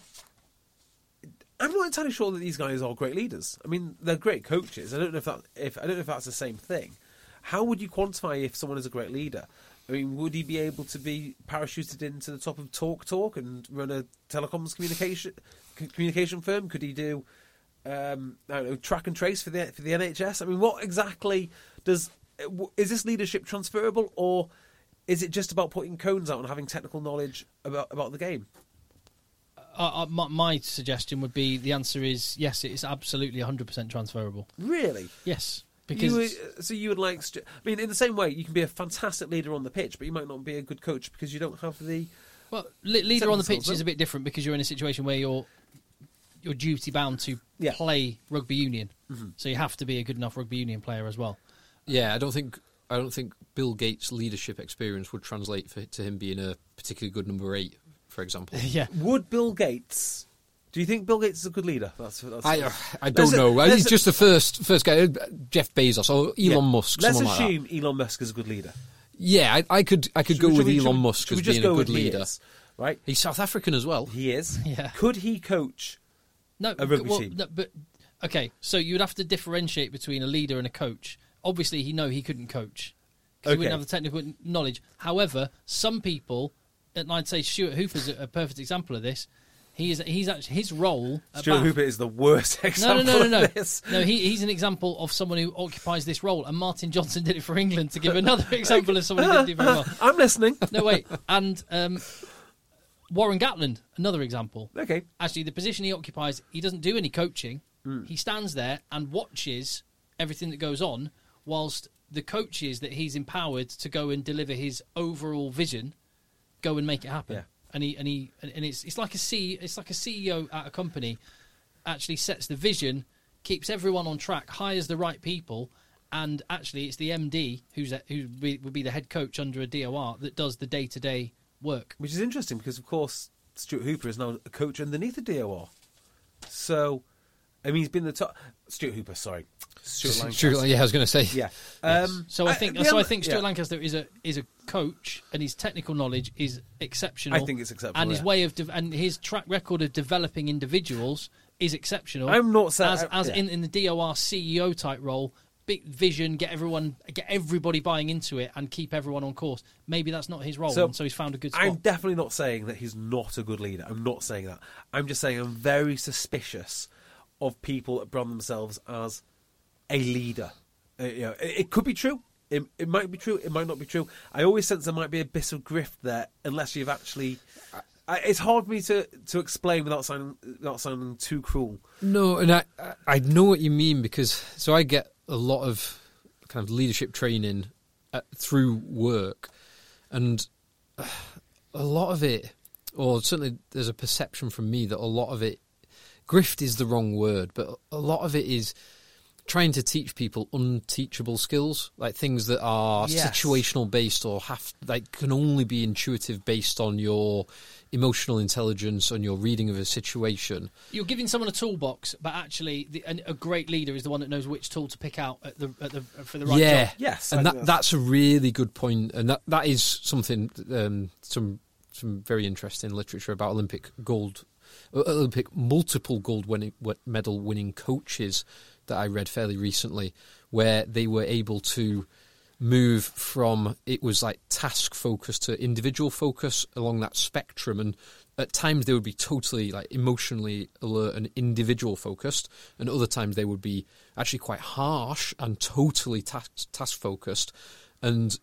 I'm not entirely sure that these guys are great leaders. I mean, they're great coaches. I don't know if that if I don't know if that's the same thing. How would you quantify if someone is a great leader? I mean, would he be able to be parachuted into the top of Talk Talk and run a telecoms communication communication firm? Could he do um, I don't know, track and trace for the for the N H S? I mean, what exactly does is this leadership transferable, or is it just about putting cones out and having technical knowledge about about the game? Uh, uh, my, my suggestion would be the answer is yes, it is absolutely one hundred percent transferable. Really? Yes. Because You would, so you would like, st- I mean, in the same way, you can be a fantastic leader on the pitch, but you might not be a good coach because you don't have the. well, le- leader on the pitch Technical is a bit different because you're in a situation where you're you're duty bound to Yeah. play rugby union, so you have to be a good enough rugby union player as well. Yeah, I don't think I don't think Bill Gates' leadership experience would translate for, to him being a particularly good number eight, for example. Yeah, Would Bill Gates? Do you think Bill Gates is a good leader? That's. that's I uh, I There's don't a- know. there's He's a- just the first first guy, Jeff Bezos or Elon Yeah. Musk. Let's someone like that. assume Elon Musk is a good leader. Yeah, I, I could I could Should go we- with should we- Elon should we- Musk should as we just being go a good with he leader. is, right? He's South African as well. He is. Yeah. Could he coach? no, A rugby well, team. no, but okay, so you would have to differentiate between a leader and a coach. Obviously, he know he couldn't coach because he Okay. wouldn't have the technical knowledge. However, some people, and I'd say Stuart Hooper's a, a perfect example of this. He is he's actually his role. at Stuart Bath- Hooper is the worst No, example no, no, no, no. of this. No, he, he's an example of someone who occupies this role, and Martin Johnson did it for England to give another example of someone who didn't do very well. I'm listening. No, wait, and um, Warren Gatland, another example. Okay. Actually, the position he occupies, he doesn't do any coaching. He stands there and watches everything that goes on, whilst the coaches that he's empowered to go and deliver his overall vision go and make it happen. Yeah. And he and he and it's it's like a C it's like a C E O at a company actually sets the vision, keeps everyone on track, hires the right people, and actually it's the M D who's a, who would be the head coach under a D O R that does the day to day work. Which is interesting because, of course, Stuart Hooper is now a coach underneath the D O R. So, I mean, he's been the top. Stuart Hooper, sorry, Stuart Lancaster. Stuart, yeah, I was going to say. Yeah. Yes. Um, So I think the so. I other- think Stuart yeah. Lancaster is a is a coach, and his technical knowledge is exceptional. I think it's exceptional, and his yeah. way of de- and his track record of developing individuals is exceptional. I'm not saying- as, I- as yeah. in, in the D O R C E O type role, big vision, get everyone, get everybody buying into it, and keep everyone on course. Maybe that's not his role, So, and so he's found a good spot. I'm definitely not saying that he's not a good leader. I'm not saying that. I'm just saying I'm very suspicious of people that brand themselves as a leader. Uh, you know, it, it could be true. It, it might be true. It might not be true. I always sense there might be a bit of grift there, unless you've actually. I, it's hard for me to, to explain without sounding without sounding too cruel. No, and I I- I know what you mean because so I get a lot of kind of leadership training uh, through work, and uh, a lot of it, or certainly there's a perception from me that a lot of it, grift is the wrong word, but a lot of it is trying to teach people unteachable skills, like things that are Yes. situational based or have like can only be intuitive based on your emotional intelligence and your reading of a situation. You're giving someone a toolbox, but actually, the, an, a great leader is the one that knows which tool to pick out at the, at the for the right yeah, job. Yes, I and think that, that's- that's a really good point, and that that is something um, some some very interesting literature about Olympic gold, uh, Olympic multiple gold winning, medal winning coaches that I read fairly recently, where they were able to move from it was like task focus to individual focus along that spectrum, and at times they would be totally like emotionally alert and individual focused, and other times they would be actually quite harsh and totally task task focused, and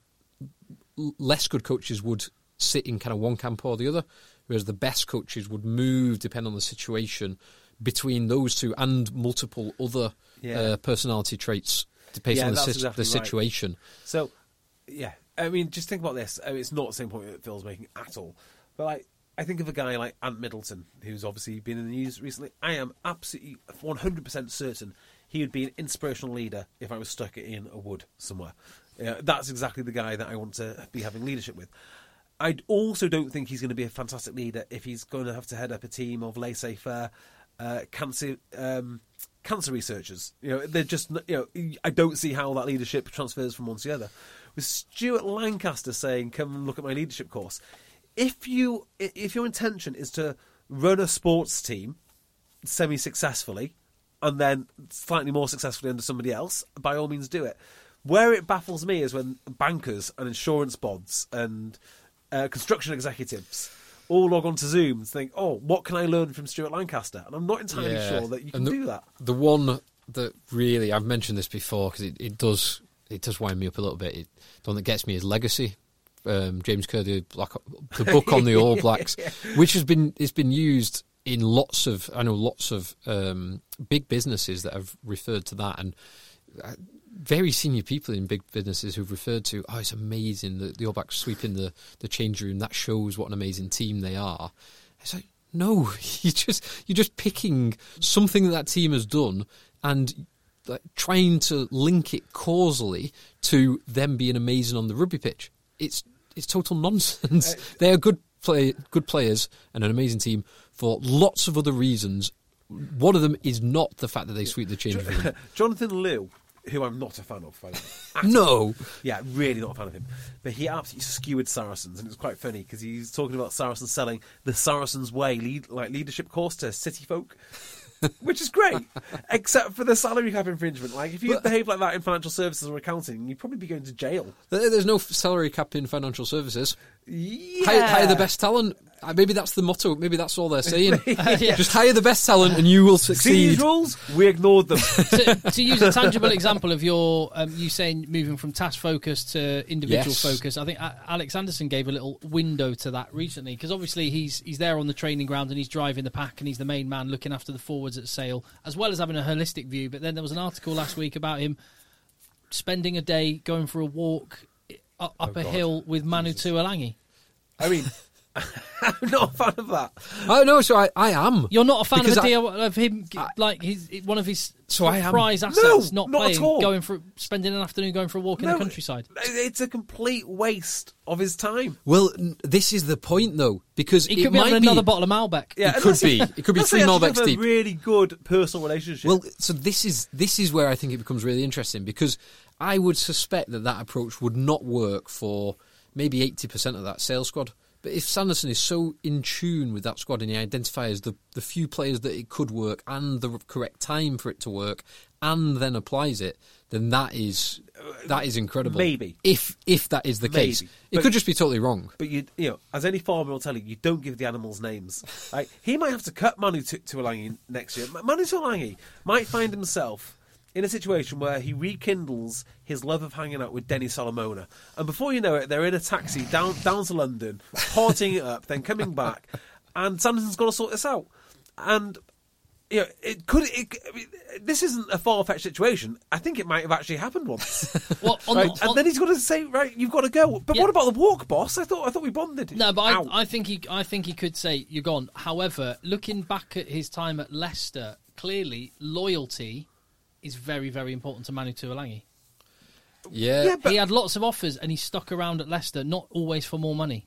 l- less good coaches would sit in kind of one camp or the other, whereas the best coaches would move depending on the situation between those two and multiple other Yeah. uh, personality traits based Yeah, on the, that's sit- exactly the right. situation. So, yeah, I mean, just think about this. I mean, it's not the same point that Phil's making at all. But like, I think of a guy like Ant Middleton, who's obviously been in the news recently. I am absolutely one hundred percent certain he would be an inspirational leader if I was stuck in a wood somewhere. Yeah, that's exactly the guy that I want to be having leadership with. I also don't think he's going to be a fantastic leader if he's going to have to head up a team of laissez-faire uh, cancer um, cancer researchers. You know, they're just, you know, I don't see how that leadership transfers from one to the other. With Stuart Lancaster saying, "Come and look at my leadership course," if you if your intention is to run a sports team semi-successfully and then slightly more successfully under somebody else, by all means do it. Where it baffles me is when bankers and insurance bods and uh, construction executives all log on to Zoom and think, "Oh, what can I learn from Stuart Lancaster?" And I'm not entirely Yeah. sure that you can And the, do that. The one that really, I've mentioned this before because it, it does it does wind me up a little bit. It, the one that gets me is Legacy. Um, James Kerr, the, Black, the book on the All Blacks, which has been it's been used in lots of I know lots of um, big businesses that have referred to that, and uh, very senior people in big businesses who've referred to, "Oh, it's amazing that the All Blacks sweeping the the change room. That shows what an amazing team they are." It's like, no, you just you're just picking something that that team has done and like, trying to link it causally to them being amazing on the rugby pitch. It's it's total nonsense. Uh, they are good play good players and an amazing team for lots of other reasons. One of them is not the fact that they sweep the change room. Jonathan Liu, who I'm not a fan of, by the way. No. Yeah, really not a fan of him. But he absolutely skewered Saracens, and it was quite funny because he's talking about Saracens selling the Saracens Way lead, like leadership course to city folk, which is great, except for the salary cap infringement. Like, if you But- behave like that in financial services or accounting, you'd probably be going to jail. There- There's no salary cap in financial services. Yeah. Hire, hire the best talent. Uh, Maybe that's the motto. Maybe that's all they're saying. Yeah. Just hire the best talent and you will See succeed. these rules? We ignored them. to, to use a tangible example of your um, you saying moving from task focus to individual Yes. focus, I think A- Alex Anderson gave a little window to that recently because obviously he's he's there on the training ground and he's driving the pack and he's the main man looking after the forwards at Sale as well as having a holistic view. But then there was an article last week about him spending a day going for a walk up, up Oh, a God. hill with Manu Tuolangi. I mean, I'm not a fan of that. Oh no, so I, I am. You're not a fan of Because the I- deal of him, I- like his one of his So I am- prize No, assets not, not at playing, all. going for spending an afternoon going for a walk in No, the countryside. It's a complete waste of his time. Well, n- this is the point though, because He it could be might having be another bottle of Malbec. Yeah, It and could let's be. say- It could be let's three say Malbecs actually have deep. A really good personal relationship. Well, so this is this is where I think it becomes really interesting, because I would suspect that that approach would not work for maybe eighty percent of that sales squad. But if Sanderson is so in tune with that squad and he identifies the, the few players that it could work and the correct time for it to work and then applies it, then that is that is incredible. Maybe. If if that is the Maybe. case. It But- could just be totally wrong. But you, you know, as any farmer will tell you, you don't give the animals names. Like, he might have to cut Manu Tu- Tuolangi next year. Manu Tuolangi might find himself in a situation where he rekindles his love of hanging out with Denny Solomona, and before you know it, they're in a taxi down down to London, partying it up, then coming back, and Sanderson's got to sort this out. And you know, it could. It, I mean, this isn't a far-fetched situation. I think it might have actually happened once. Well, on Right? the- And on- then he's got to say, "Right, you've got to go." But Yeah. what about the walk, boss? I thought I thought we bonded. No, but Ow. I, I think he, I think he could say you're gone. However, looking back at his time at Leicester, clearly loyalty is very, very important to Manu Tuolangi. Yeah. Yeah, but- He had lots of offers, and he stuck around at Leicester, not always for more money.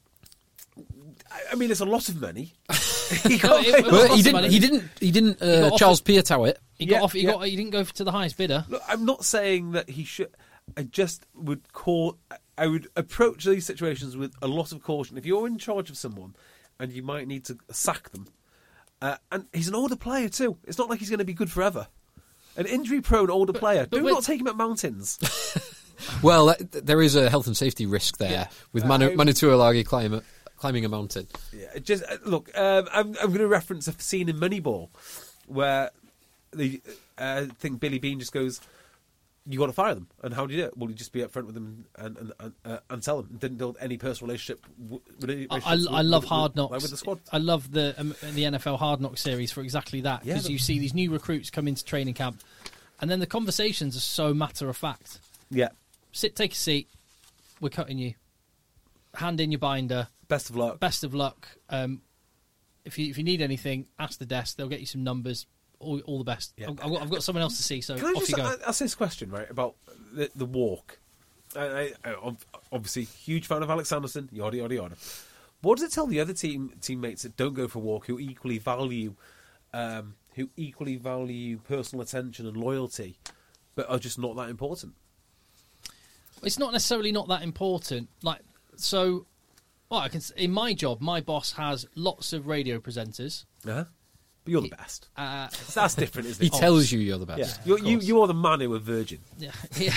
I- I mean, it's a lot of money. he No, got it- paid- it was Well, lots he of didn't. money. He didn't. He didn't. got Uh, offered- Charles Piatow it. He Yeah, got off. He yeah. got. He didn't go to the highest bidder. Look, I'm not saying that he should. I just would call. I would approach these situations with a lot of caution. If you're in charge of someone, and you might need to sack them, uh, and he's an older player too. It's not like he's going to be good forever. An injury-prone older player. but Do wait- not take him at mountains. Well, that, there is a health and safety risk there Yeah. with Uh, Manu, I- Manu Tuilagi climb, climbing a mountain. Yeah, just uh, look. Um, I'm, I'm going to reference a scene in Moneyball where the uh, I think Billy Bean just goes, "You got to fire them." And how do you do it? Well, you just be upfront with them and and and, uh, and tell them. Didn't build any personal relationship. W- relationships I, I, I with- love with- Hard with- Knocks. like with the squad. I love the um, the N F L Hard Knocks series for exactly that, Yeah, because but- you see these new recruits come into training camp, and then the conversations are so matter of fact. Yeah. Sit, take a seat. We're cutting you. Hand in your binder. Best of luck. Best of luck. Um, if you if you need anything, ask the desk. They'll get you some numbers. All, all the best. Yeah. I've, I've got, I've got someone else to see, so Can I off just you go. a- ask this question, right, about the, the walk? I, I, I, ob- obviously, huge fan of Alex Sanderson, yada, yada, yada. What does it tell the other team teammates that don't go for a walk, who equally value um, who equally value personal attention and loyalty, but are just not that important? It's not necessarily not that important. Like so, well, I can s- in my job, my boss has lots of radio presenters. Uh-huh. But you're the best. Uh, That's different, isn't He it? tells you you're the best. Yeah, you're, you you are the man who are virgin. Yeah, yeah.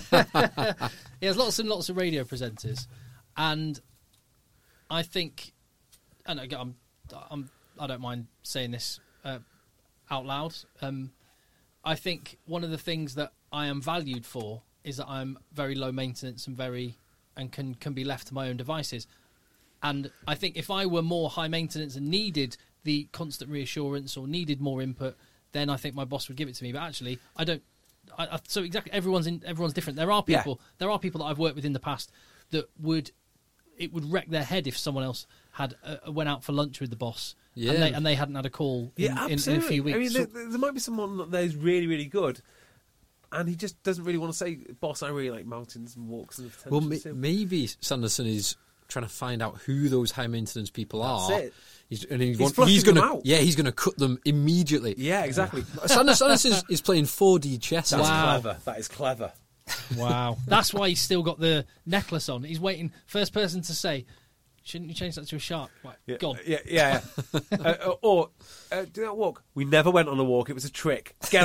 He has lots and lots of radio presenters, and I think, and again, I'm, I'm, I don't mind saying this uh, out loud. Um, I think one of the things that I am valued for is that I'm very low maintenance and very, and can can be left to my own devices. And I think if I were more high maintenance and needed the constant reassurance or needed more input, then I think my boss would give it to me. But actually, I don't. I, I, so exactly, everyone's in, everyone's different. There are Yeah. people. There are people that I've worked with in the past that would it would wreck their head if someone else had uh, went out for lunch with the boss, Yeah. and they and they hadn't had a call in, Yeah, in, in absolutely. a few weeks. I mean, So- there, there might be someone that is really, really good, and he just doesn't really want to say, "Boss, I really like mountains and walks and attention." Well, ma- to." maybe Sanderson is trying to find out who those high maintenance people That's are. it. He's, and he He's want- flushing he's gonna, them out. yeah, he's going to cut them immediately. Yeah, exactly. Sanderson, Sanderson is, is playing four D chess. That's Wow. clever. That is clever. Wow, that's why he's still got the necklace on. He's waiting. First person to say, "Shouldn't you change that to a shark?" Like, Yeah, gone. yeah, yeah. yeah. uh, uh, or uh, do that walk. We never went on a walk. It was a trick. Get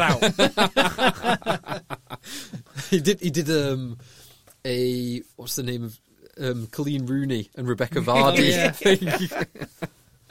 out. he did. He did um, a what's the name of um, Colleen Rooney and Rebecca Vardy. yeah.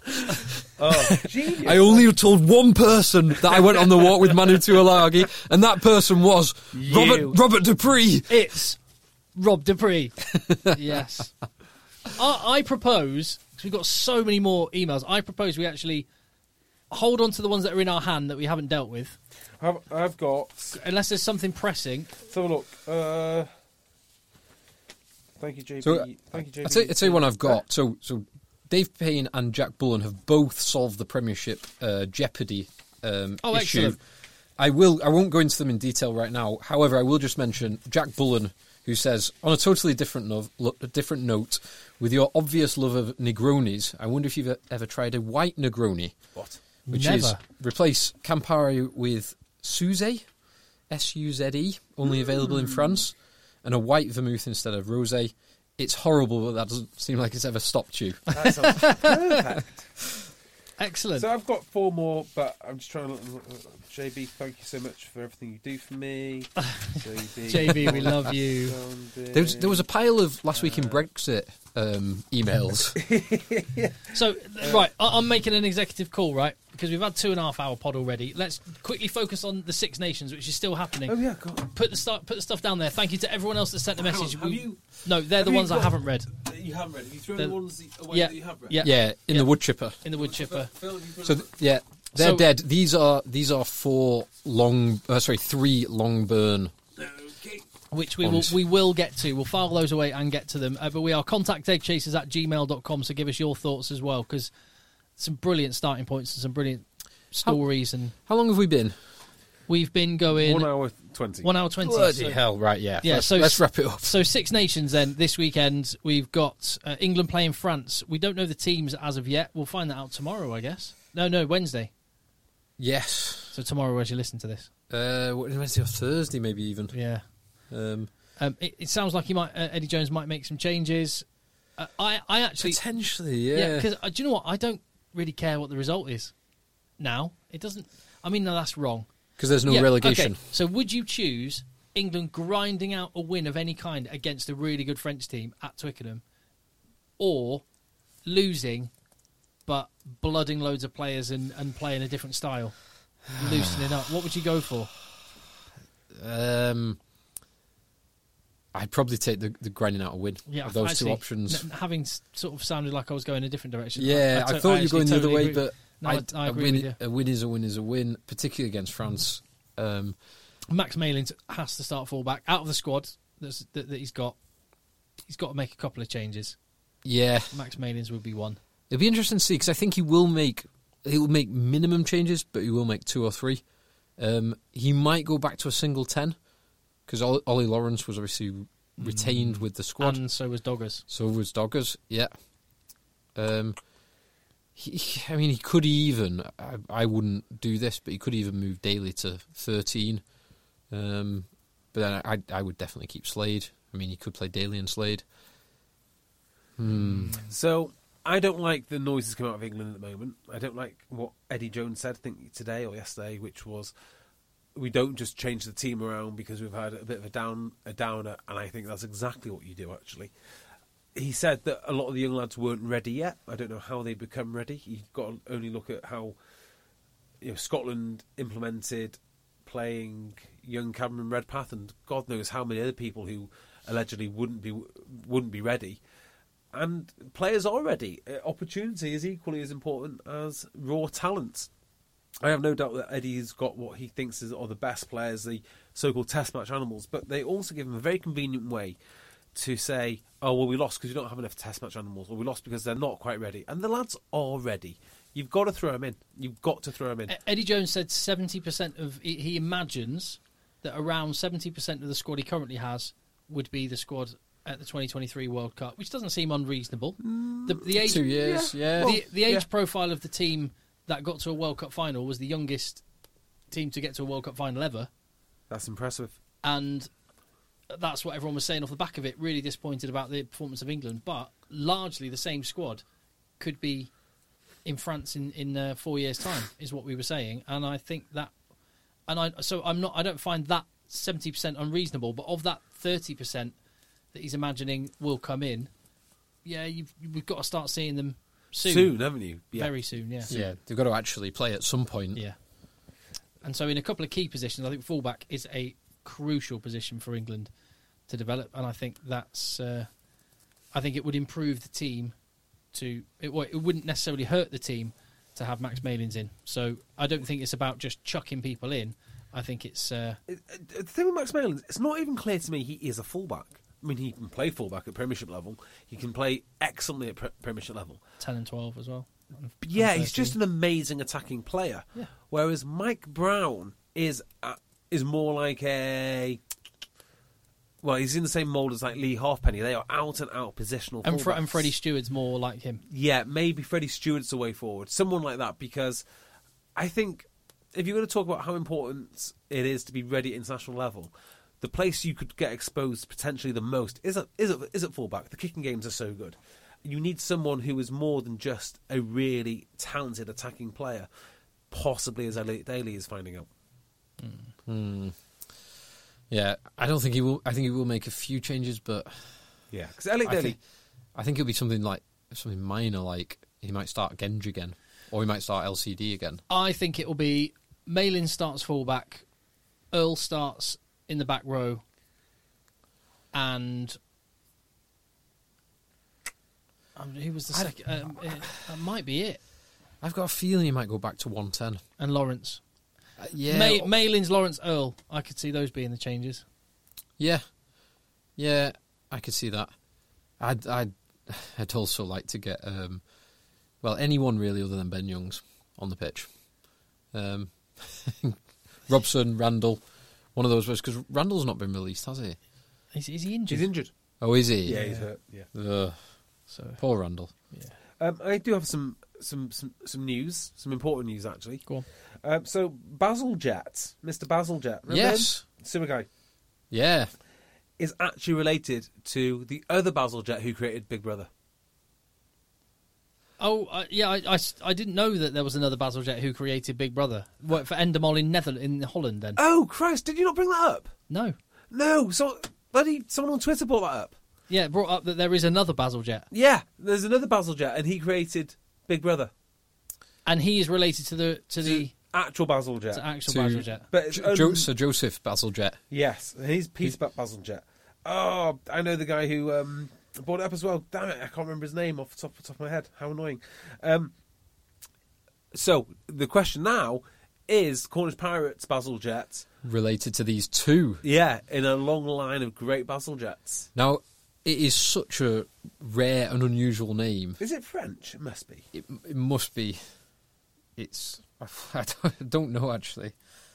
Oh, genius. I only told one person that I went on the walk with Manu Tuilagi, and that person was You. Robert Robert Dupree. It's Rob Dupree. Yes. I, I propose, because we've got so many more emails, I propose we actually hold on to the ones that are in our hand that we haven't dealt with, I've, I've got. unless there's something pressing. Let's have a look. Uh, thank you, J B. So, thank you, J B. I'll tell, I'll tell you one I've got. So, so Dave Payne and Jack Bullen have both solved the Premiership uh, jeopardy um, Oh, issue. excellent. I will. I won't go into them in detail right now. However, I will just mention Jack Bullen, who says, on a totally different, no- lo- different note, with your obvious love of Negronis, I wonder if you've ever tried a white Negroni. What? Which Never. is replace Campari with Suze, S U Z E, only available in France, and a white vermouth instead of rosé. It's horrible, but that doesn't seem like it's ever stopped you. That sounds perfect. Excellent. So I've got four more, but I'm just trying to... J B, thank you so much for everything you do for me. J B, J B, we love you. There was, there was a pile of last week in Brexit um, emails. So, right, I- I'm making an executive call, right? Because we've had two and a half hour pod already. Let's quickly focus on the Six Nations, which is still happening. Oh, yeah, go on. Put the start, put the stuff down there. Thank you to everyone else that sent the Hang on, message. have We- you- no, they're have the you ones I got- haven't read. That you haven't read. Have you thrown The- the ones away yeah, that you have read? yeah. Yeah, in Yeah. the wood chipper. In the wood chipper. Phil, you put So it- th- yeah, they're So- dead. These are these are four long, uh, sorry, three long burn. Okay. Which we will Ones. we will get to. We'll file those away and get to them. Uh, but we are contact eggchasers at gmail dot com, so give us your thoughts as well, because some brilliant starting points and some brilliant stories. And How long have we been? we've been going One hour twenty. one hour twenty. Bloody so- hell! Right, yeah, Yeah, Let's, so let's wrap it up. So Six Nations then this weekend we've got uh, England playing France. We don't know the teams as of yet. We'll find that out tomorrow, I guess. No, no, Wednesday. Yes. So tomorrow as you listen to this. Uh, what, Wednesday or Thursday, maybe even. Yeah. Um, Um, it, it sounds like he might uh, Eddie Jones might make some changes. Uh, I I actually potentially, yeah yeah. because uh, do you know what, I don't really care what the result is. Now it doesn't. I mean, no, that's wrong. Because there's no Yeah, relegation. okay. So would you choose England grinding out a win of any kind against a really good French team at Twickenham, or losing but blooding loads of players and, and playing a different style, loosening up? What would you go for? Um, I'd probably take the, the grinding out a win Yeah, of those actually, two options. n- having s- sort of sounded like I was going a different direction. yeah, I, to- thought you were actually going the other totally way, agree. but No, I, I- I a, agree win, with you. a win is a win is a win, particularly against France. Um, Max Malins has to start fullback out of the squad that's, that, that he's got. He's got to make a couple of changes. yeah, Max Malins would be one. it'll be interesting to see because I think he will make he will make minimum changes, but he will make two or three. Um, he might go back to a single ten because Ollie Lawrence was obviously retained with the squad. And so was Doggers. So was Doggers, yeah. Um, he, I mean, he could even. I, I wouldn't do this, but he could even move Daly to thirteen. Um, but then I, I would definitely keep Slade. I mean, he could play Daly and Slade. Hmm. So I don't like the noises coming out of England at the moment. I don't like what Eddie Jones said, I think today or yesterday, which was we don't just change the team around because we've had a bit of a down a downer, and I think that's exactly what you do. Actually, he said that a lot of the young lads weren't ready yet. I don't know how they become ready. You've got to only look at how you know Scotland implemented playing young Cameron Redpath, and God knows how many other people who allegedly wouldn't be wouldn't be ready. And players are ready. Uh, Opportunity is equally as important as raw talent. I have no doubt that Eddie's got what he thinks is, are the best players, the so-called test match animals, but they also give him a very convenient way to say, oh, well, we lost because you don't have enough test match animals, or we lost because they're not quite ready. And the lads are ready. You've got to throw them in. You've got to throw them in. E- Eddie Jones said seventy percent of... He, he imagines that around seventy percent of the squad he currently has would be the squad at the twenty twenty-three World Cup, which doesn't seem unreasonable. The, the age, Two years, yeah. The, the age yeah. profile of the team that got to a World Cup final was the youngest team to get to a World Cup final ever, That's impressive. and that's what everyone was saying off the back of it. Really disappointed about the performance of England, but largely the same squad could be in France in in uh, four years' time, is what we were saying, and I think that, and I so I'm not I don't find that seventy percent unreasonable, but of that thirty percent that he's imagining will come in, yeah, you've, we've got to start seeing them soon, Soon, haven't you? Yeah. very soon, yeah, Yeah, they've got to actually play at some point. yeah. And so in a couple of key positions, I think fullback is a crucial position for England to develop, and I think that's uh, I think it would improve the team to it, well, it wouldn't necessarily hurt the team to have Max Malins in. So I don't think it's about just chucking people in. I think it's uh, It- it- The thing with Max Malins, it's not even clear to me he is a fullback. I mean, he can play fullback at Premiership level. He can play excellently at pre- Premiership level. ten and twelve as well. And, Yeah, and he's just an amazing attacking player. Yeah. Whereas Mike Brown is uh, is more like a... Well, he's in the same mould as like Lee Halfpenny. They are out and out positional And, Fre- fullbacks. and Freddie Stewart's more like him. Yeah, maybe Freddie Stewart's the way forward. Someone like that, because I think if you're going to talk about how important it is to be ready at international level, the place you could get exposed potentially the most is at, is at, is at fullback. The kicking games are so good. You need someone who is more than just a really talented attacking player, possibly as Elliot Daly is finding out. Mm. Yeah, I don't think he will. I think he will make a few changes, but Yeah, because Elliot I Daly... think, I think it'll be something like something minor, like he might start Genji again, or he might start L C D again. I think it will be Malin starts fullback, Earl starts in the back row, and um, who was the I- second? Um, it, that might be it. I've got a feeling he might go back to one ten. And Lawrence. Uh, yeah, Ma- Malin's Lawrence Earl. I could see those being the changes. yeah, yeah. I could see that. I'd, I'd, I'd also like to get, um, well, anyone really other than Ben Youngs on the pitch. Um, Robson, Randall, one of those ones, because Randall's not been released, has he? Is, is he injured? He's injured. Oh, is he? Yeah, he's hurt. Yeah. Ugh, So poor Randall. Um, I do have some, some, some, some news, some important news actually. go on. Um, so Basil Jet, Mister Basil Jet, remember Yes. him? Sewer guy, Yeah. is actually related to the other Basil Jet who created Big Brother. Oh, uh, yeah, I, I, I didn't know that there was another Basil Jet who created Big Brother. Worked for Endemol in Nether in Holland then? Oh Christ! Did you not bring that up? No. No. So bloody someone on Twitter brought that up. Yeah, it brought up that there is another Basil Jet. Yeah, there's another Basil Jet, and he created Big Brother. And he is related to the to the Actual Basil Jet. to actual To- Basil Jet. But it's Jo- un- Jo- Sir Joseph Bazalgette. yes, he's Peter Basil Jet. Oh, I know the guy who um, brought it up as well. Damn it, I can't remember his name off the top, top of my head. How annoying. Um, so the question now is Cornish Pirates Basil Jet. Related to these two. Yeah, in a long line of great Basil Jets. Now, it is such a rare and unusual name. Is it French? It must be. It, it must be. It's. I don't, I don't know, actually.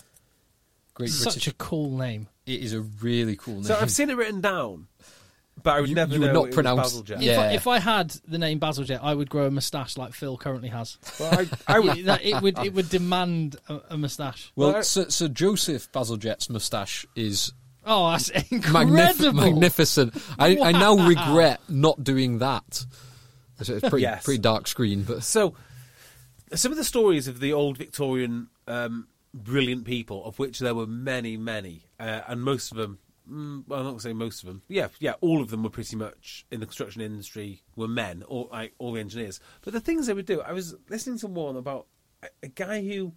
Great Such British. a cool name. It is a really cool name. So I've seen it written down, but I would You- never you would know not it was pronounce- Basil Jet. Yeah. If, I, if I had the name Basil Jet, I would grow a moustache like Phil currently has. Well, I, I would. that, it would it would demand a, a moustache. well, Well, I- Sir, Sir Joseph Bazalgette's moustache is Oh, that's magnif- incredible! magnificent. I, I now Wow. regret not doing that. It's a pretty, Yes. pretty dark screen, but So, some of the stories of the old Victorian um, brilliant people, of which there were many, many, uh, and most of them, mm, well, I'm not going to say most of them, yeah, yeah, all of them were pretty much in the construction industry were men, or like all the engineers. But the things they would do, I was listening to one about a, a guy who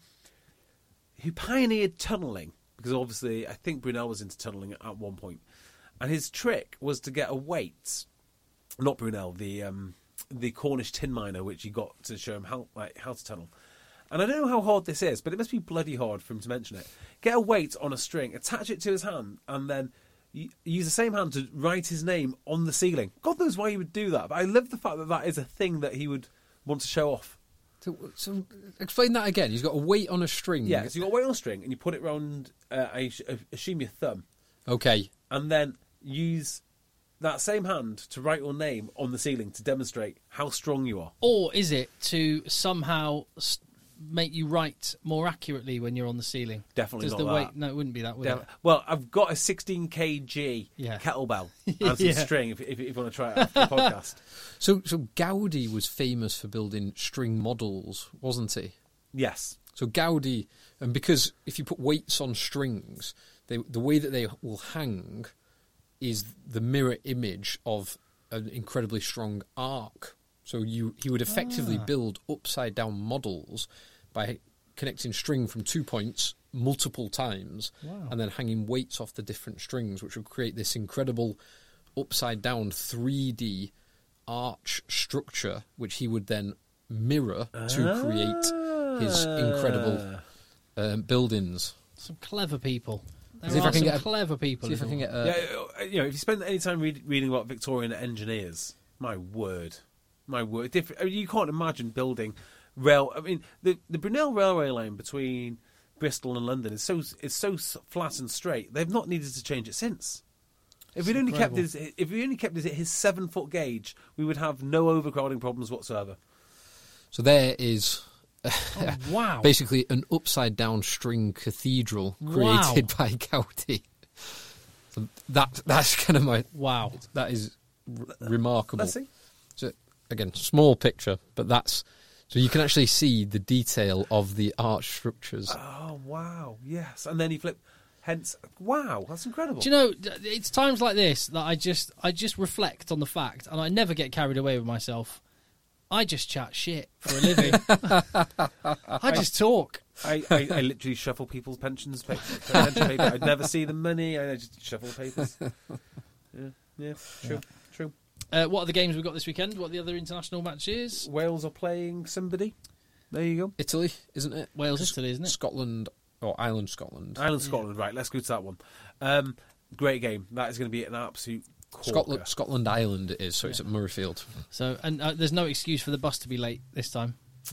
who pioneered tunnelling, because obviously I think Brunel was into tunnelling at one point, and his trick was to get a weight, not Brunel, the um, the Cornish tin miner, which he got to show him how like how to tunnel. And I don't know how hard this is, but it must be bloody hard for him to mention it. Get a weight on a string, attach it to his hand, and then y- use the same hand to write his name on the ceiling. God knows why he would do that, but I love the fact that that is a thing that he would want to show off. So, so explain that again. He's got a weight on a string. Yeah, so you got a weight on a string, and you put it around, uh, I sh- assume your thumb, Okay. and then use that same hand to write your name on the ceiling to demonstrate how strong you are. Or is it to somehow s- make you write more accurately when you're on the ceiling? Definitely Does not the that. weight? No, it wouldn't be that, would Yeah. it? Well, I've got a sixteen kilogram Yeah. kettlebell and some Yeah. string if, if, if you want to try it after the podcast. So, so Gaudi was famous for building string models, wasn't he? Yes. So Gaudi, and because if you put weights on strings, they, the way that they will hang is the mirror image of an incredibly strong arc. So you he would effectively Ah. build upside down models by connecting string from two points multiple times Wow. and then hanging weights off the different strings, which would create this incredible upside down three D arch structure, which he would then mirror to create his incredible um, buildings. Some clever people. There See if are I can some get a- clever people. See if I in can the get world. a... Yeah, you know, if you spend any time read, reading about Victorian engineers, my word, my word, different. I mean, you can't imagine building rail. I mean, the the Brunel railway line between Bristol and London is so is so s- flat and straight. They've not needed to change it since. If we'd only kept incredible. his, if we only kept it at his seven foot gauge, we would have no overcrowding problems whatsoever. So there is Oh, wow. basically an upside-down string cathedral Wow. created by Gaudy. So that that's kind of my... Wow. That is r- remarkable. Let's see. So again, small picture, but that's... So you can actually see the detail of the arch structures. Oh wow, yes, and then he flipped. Hence, wow, that's incredible. Do you know, d- it's times like this that I just I just reflect on the fact, and I never get carried away with myself. I just chat shit for a living. I just talk. I, I, I literally shuffle people's pensions pa- pension paper. I'd never see the money. I just shuffle papers. Yeah, yeah, true, true. Uh, what are the games we've got this weekend? What are the other international matches? Wales are playing somebody. There you go. Italy, isn't it? Wales, Italy, isn't it? Scotland, or Ireland, Scotland. Ireland, Scotland. Right, let's go to that one. Um, great game. That is going to be an absolute corker. Scotland, Scotland, Ireland it is, so it's at Murrayfield. So, and uh, there's no excuse for the bus to be late this time.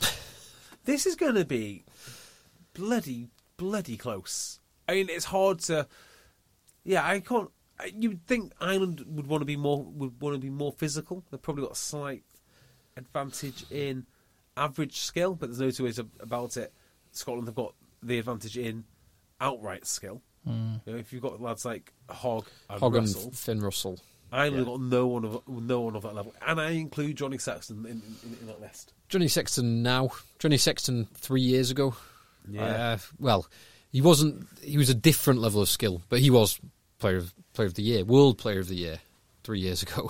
This is going to be bloody, bloody close. I mean, it's hard to. Yeah, I can't. You'd think Ireland would want to be more would want to be more physical. They've probably got a slight advantage in average skill, but there's no two ways about it. Scotland have got the advantage in outright skill. Mm. You know, if you've got lads like Hogg and Hogg and Russell, Finn Russell. Ireland have got no one of no one of that level, and I include Johnny Sexton in, in, in that list. Johnny Sexton now. Johnny Sexton three years ago. Yeah. Uh, well, he wasn't. He was a different level of skill, but he was player of player of the year, world player of the year, three years ago.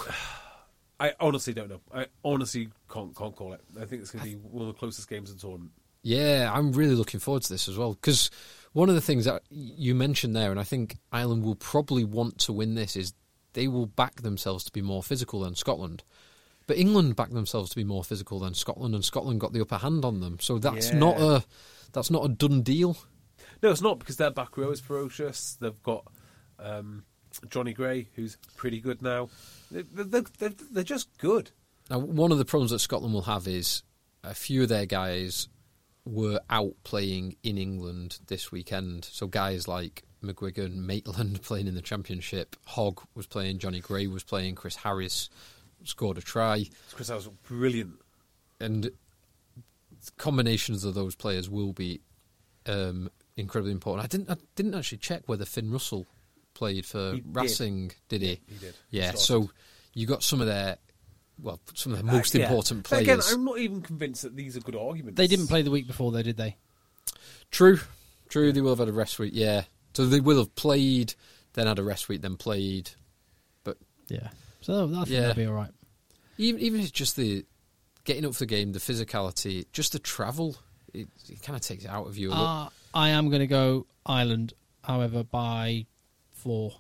I honestly don't know. I honestly can't can't call it. I think it's going to be one of the closest games in the tournament. Yeah, I'm really looking forward to this as well, because one of the things that you mentioned there, and I think Ireland will probably want to win this, is they will back themselves to be more physical than Scotland. But England backed themselves to be more physical than Scotland, and Scotland got the upper hand on them. So that's Yeah. not a that's not a done deal. No, it's not, because their back row is ferocious. They've got um, Johnny Gray, who's pretty good now. They're, they're, they're, they're just good. Now, one of the problems that Scotland will have is a few of their guys were out playing in England this weekend. So guys like McGuigan, Maitland playing in the Championship, Hogg was playing, Johnny Gray was playing, Chris Harris scored a try. Chris Harris was brilliant. And combinations of those players will be um, incredibly important. I didn't I didn't actually check whether Finn Russell played for He did. Racing, did he? He did. Yeah, He so started. you got some of their, well, some of the most Uh, yeah. important But players. again, I'm not even convinced that these are good arguments. They didn't play the week before, though, did they? True, true. They will have had a rest week. Yeah, so they will have played, then had a rest week, then played. But Yeah. So I think Yeah. they'll be all right. even even if it's just the getting up for the game, the physicality, just the travel, it, it kind of takes it out of you a little. Uh, I am going to go Ireland, however, by four.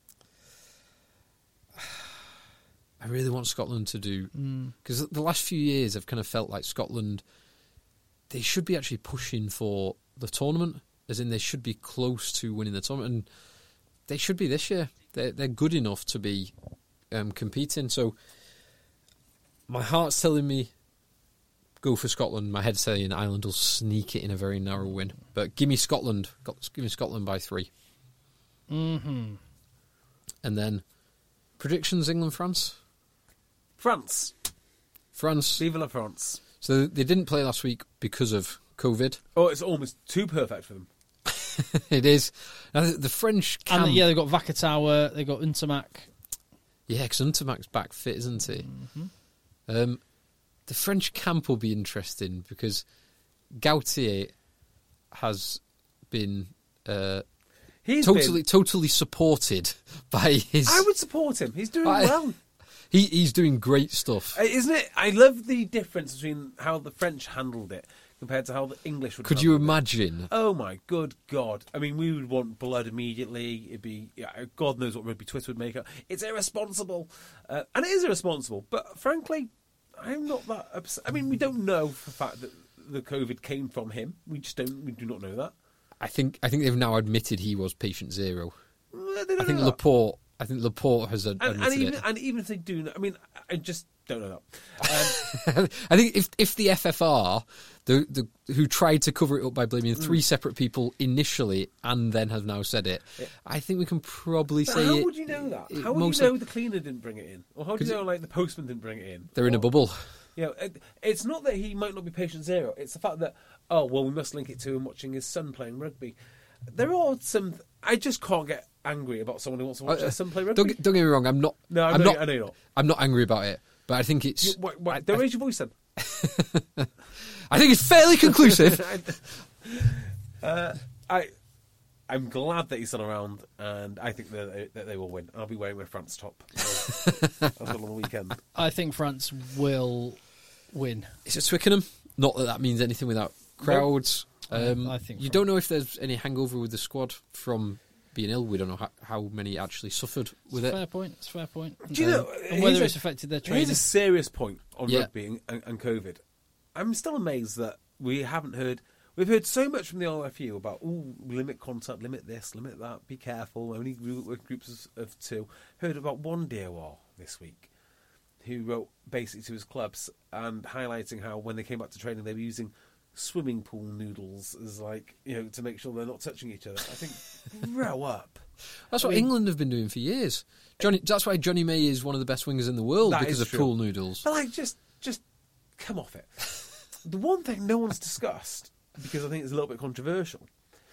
I really want Scotland to do, because the last few years I've kind of felt like Scotland, they should be actually pushing for the tournament, as in they should be close to winning the tournament, and they should be this year. They're, they're good enough to be um, competing. So my heart's telling me go for Scotland. My head's saying Ireland will sneak it in a very narrow win. But give me Scotland. Got- Give me Scotland by three. Mm-hmm. And then predictions: England, France. France. France. Vive la France. So they didn't play last week because of COVID. Oh, it's almost too perfect for them. It is. Now, the, the French camp... And yeah, they've got Vakatawa, they've got Untamak. Yeah, because Untermach's back fit, isn't he? Mm-hmm. Um, the French camp will be interesting because Gautier has been uh, He's totally been, totally supported by his... I would support him. He's doing I- well. He, he's doing great stuff. Uh, Isn't it? I love the difference between how the French handled it compared to how the English would Could you handle it. imagine? Oh my good God. I mean, we would want blood immediately. It'd be, yeah, God knows what Rugby Twitter would make up. It's irresponsible. Uh, and it is irresponsible. But frankly, I'm not that upset. I mean, we don't know for the fact that the COVID came from him. We just don't, we do not know that. I think I think they've now admitted he was patient zero. Well, they don't I think know that. Laporte. I think Laporte has ad- and, admitted and even it. and even if they do, know- I mean, I just don't know that. Um, I think if if the F F R, the, the who tried to cover it up by blaming three separate people initially and then have now said it, I think we can probably but say how it. would you know that? it How would most you know like- the cleaner didn't bring it in, or how do 'Cause you know it- like the postman didn't bring it in? They're in a Or- bubble. You know, it, it's not that he might not be patient zero. It's the fact that, oh, well, we must link it to him watching his son playing rugby. There are some... I just can't get angry about someone who wants to watch Uh, their son play rugby. Don't, get- don't get me wrong. I'm not. No, I I'm know- not. I know you're not. I'm not angry about it, but I think it's. You, why, why, I, don't I- raise your voice then. I think it's fairly conclusive. uh, I, I'm glad that he's still around, and I think that they, that they will win. I'll be wearing my France top. I've got on the weekend. I think France will win. Is it Twickenham? Not that that means anything without crowds. Um, I think you from- don't know if there's any hangover with the squad from being ill. We don't know how, how many actually suffered with It's a it. fair point. It's a fair point. Do you know? And whether here's it's a- affected their Here's training. a serious point on Yeah. rugby and, and, and COVID. I'm still amazed that we haven't heard. We've heard so much from the R F U about, ooh, limit contact, limit this, limit that, be careful, only group with groups of, of two. Heard about one D O R this week who wrote basically to his clubs and highlighting how when they came back to training they were using swimming pool noodles as like, you know, to make sure they're not touching each other. I think, grow up. That's I what mean- England have been doing for years. Johnny, that's why Johnny May is one of the best wingers in the world That because is of true. pool noodles. But like, just just come off it. The one thing no one's discussed, because I think it's a little bit controversial,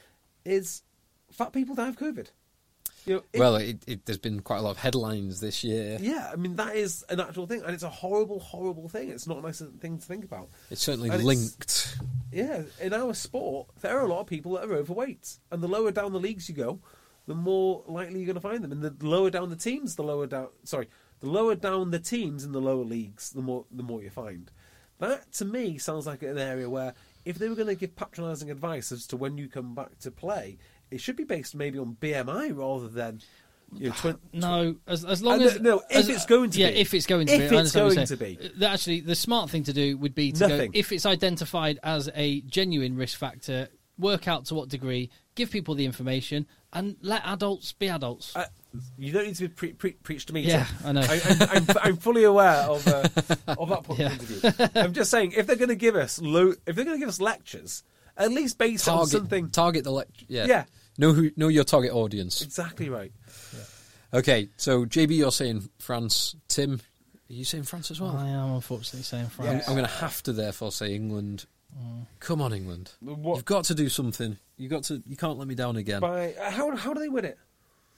is fat people die of COVID. You know, if- Well, it, it, there's been quite a lot of headlines this year. yeah, I mean that is an actual thing, and it's a horrible, horrible thing. It's not a nice thing to think about. It's certainly And it's- linked. Yeah, in our sport, there are a lot of people that are overweight, and the lower down the leagues you go, the more likely you're going to find them. And the lower down the teams, the lower down. Sorry, the lower down the teams in the lower leagues, the more the more you find. That to me sounds like an area where if they were going to give patronising advice as to when you come back to play, it should be based maybe on B M I rather than. You know, twen- No, as as long Uh, as no, no, if as- it's going to yeah, be. if it's going to If be, I it's understand what going you're to saying. be. The- Actually, the smart thing to do would be to Nothing. go if it's identified as a genuine risk factor, work out to what degree, give people the information, and let adults be adults. Uh, you don't need to be pre- pre- preached to me. Yeah, Tim. I know. I, I'm, I'm, I'm fully aware of uh, of that point Yeah. of view. I'm just saying, if they're going to give us lo- if they're going to give us lectures, at least based on Target, something. target the lect- yeah. Yeah. Know who, know your target audience. Exactly right. Okay, so J B, you're saying France. Tim, are you saying France as well? I am unfortunately saying I'm, France. I'm going to have to therefore say England. Come on, England! What- You've got to do something. You got to. You can't let me down again. By uh, how how do they win it?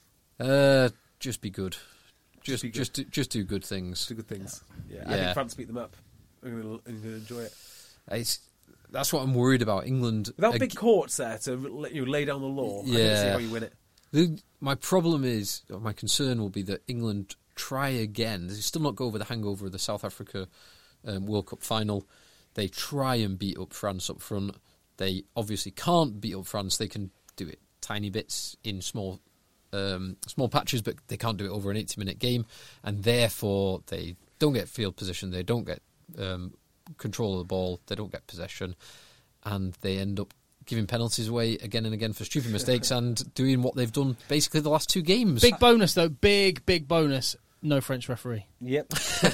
Uh, just be good. Just, be good. just, do, just do good things. Do good things. Yeah, I Yeah. think France beat them up. I'm going to enjoy it It's, that's what I'm worried about. England. without ag- big courts there to let you lay down the law. I don't see Yeah. how you win it. The, my problem is, or my concern will be that England try again. They still not go over the hangover of the South Africa um, World Cup final. They try and beat up France up front. They obviously can't beat up France. They can do it tiny bits in small um, small patches, but they can't do it over an eighty-minute game. And therefore, they don't get field position. They don't get um, control of the ball. They don't get possession. And they end up giving penalties away again and again for stupid mistakes and doing what they've done basically the last two games. Big bonus though, big big bonus. No French referee. Yep.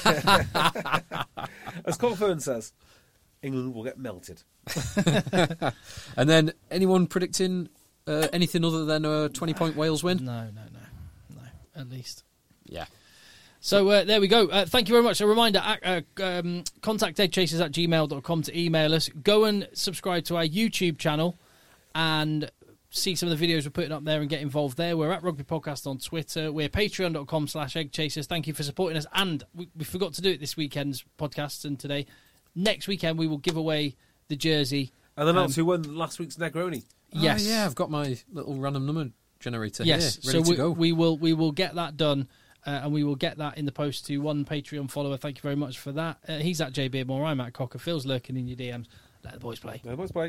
As Colin Fern says, England will get melted. And then anyone predicting uh, anything other than a twenty-point Wales win? No, no, no, no. At least. Yeah. So uh, there we go. Uh, thank you very much. A reminder, uh, um, contact eggchasers at gmail dot com to email us. Go and subscribe to our YouTube channel and see some of the videos we're putting up there and get involved there. We're at Rugby Podcast on Twitter. We're patreon dot com slash eggchasers. Thank you for supporting us. And we, we forgot to do it this weekend's podcast and today. Next weekend we will give away the jersey. And then Um, else who won last week's Negroni. Yes. Oh, yeah, I've got my little random number generator Yes, here, ready so to we, go. we will we will get that done, uh, and we will get that in the post to one Patreon follower. Thank you very much for that. Uh, he's at J Beardmore. I'm at Cocker. Phil's lurking in your D Ms. Let the boys play. No, boys, play.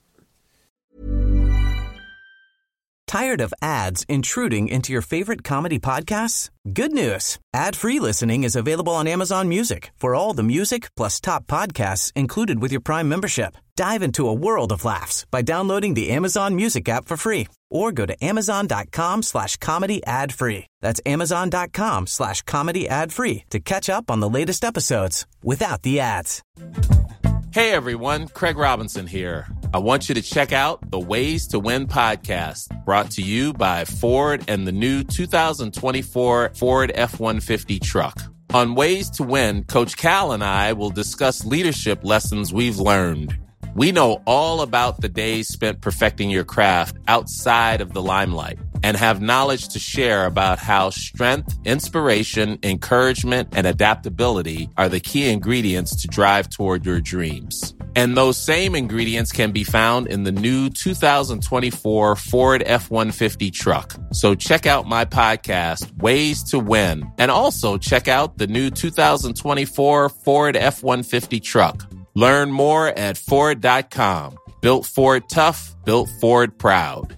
Tired of ads intruding into your favorite comedy podcasts? Good news. Ad-free listening is available on Amazon Music for all the music plus top podcasts included with your Prime membership. Dive into a world of laughs by downloading the Amazon Music app for free or go to amazon.com slash comedy ad free. That's amazon.com slash comedy ad free to catch up on the latest episodes without the ads. Hey everyone, Craig Robinson here. I want you to check out the Ways to Win podcast, brought to you by Ford and the new two thousand twenty-four Ford F one fifty truck. On Ways to Win, Coach Cal and I will discuss leadership lessons we've learned. We know all about the days spent perfecting your craft outside of the limelight and have knowledge to share about how strength, inspiration, encouragement, and adaptability are the key ingredients to drive toward your dreams. And those same ingredients can be found in the new two thousand twenty-four Ford F one fifty truck. So check out my podcast, Ways to Win, and also check out the new two thousand twenty-four Ford F one fifty truck. Learn more at Ford dot com. Built Ford tough, built Ford proud.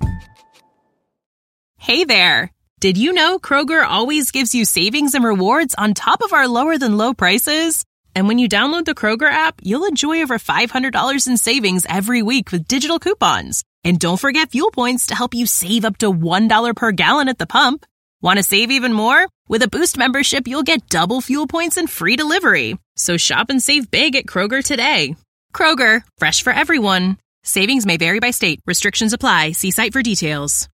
Hey there. Did you know Kroger always gives you savings and rewards on top of our lower than low prices? And when you download the Kroger app, you'll enjoy over five hundred dollars in savings every week with digital coupons. And don't forget fuel points to help you save up to one dollar per gallon at the pump. Want to save even more? With a Boost membership, you'll get double fuel points and free delivery. So shop and save big at Kroger today. Kroger, fresh for everyone. Savings may vary by state. Restrictions apply. See site for details.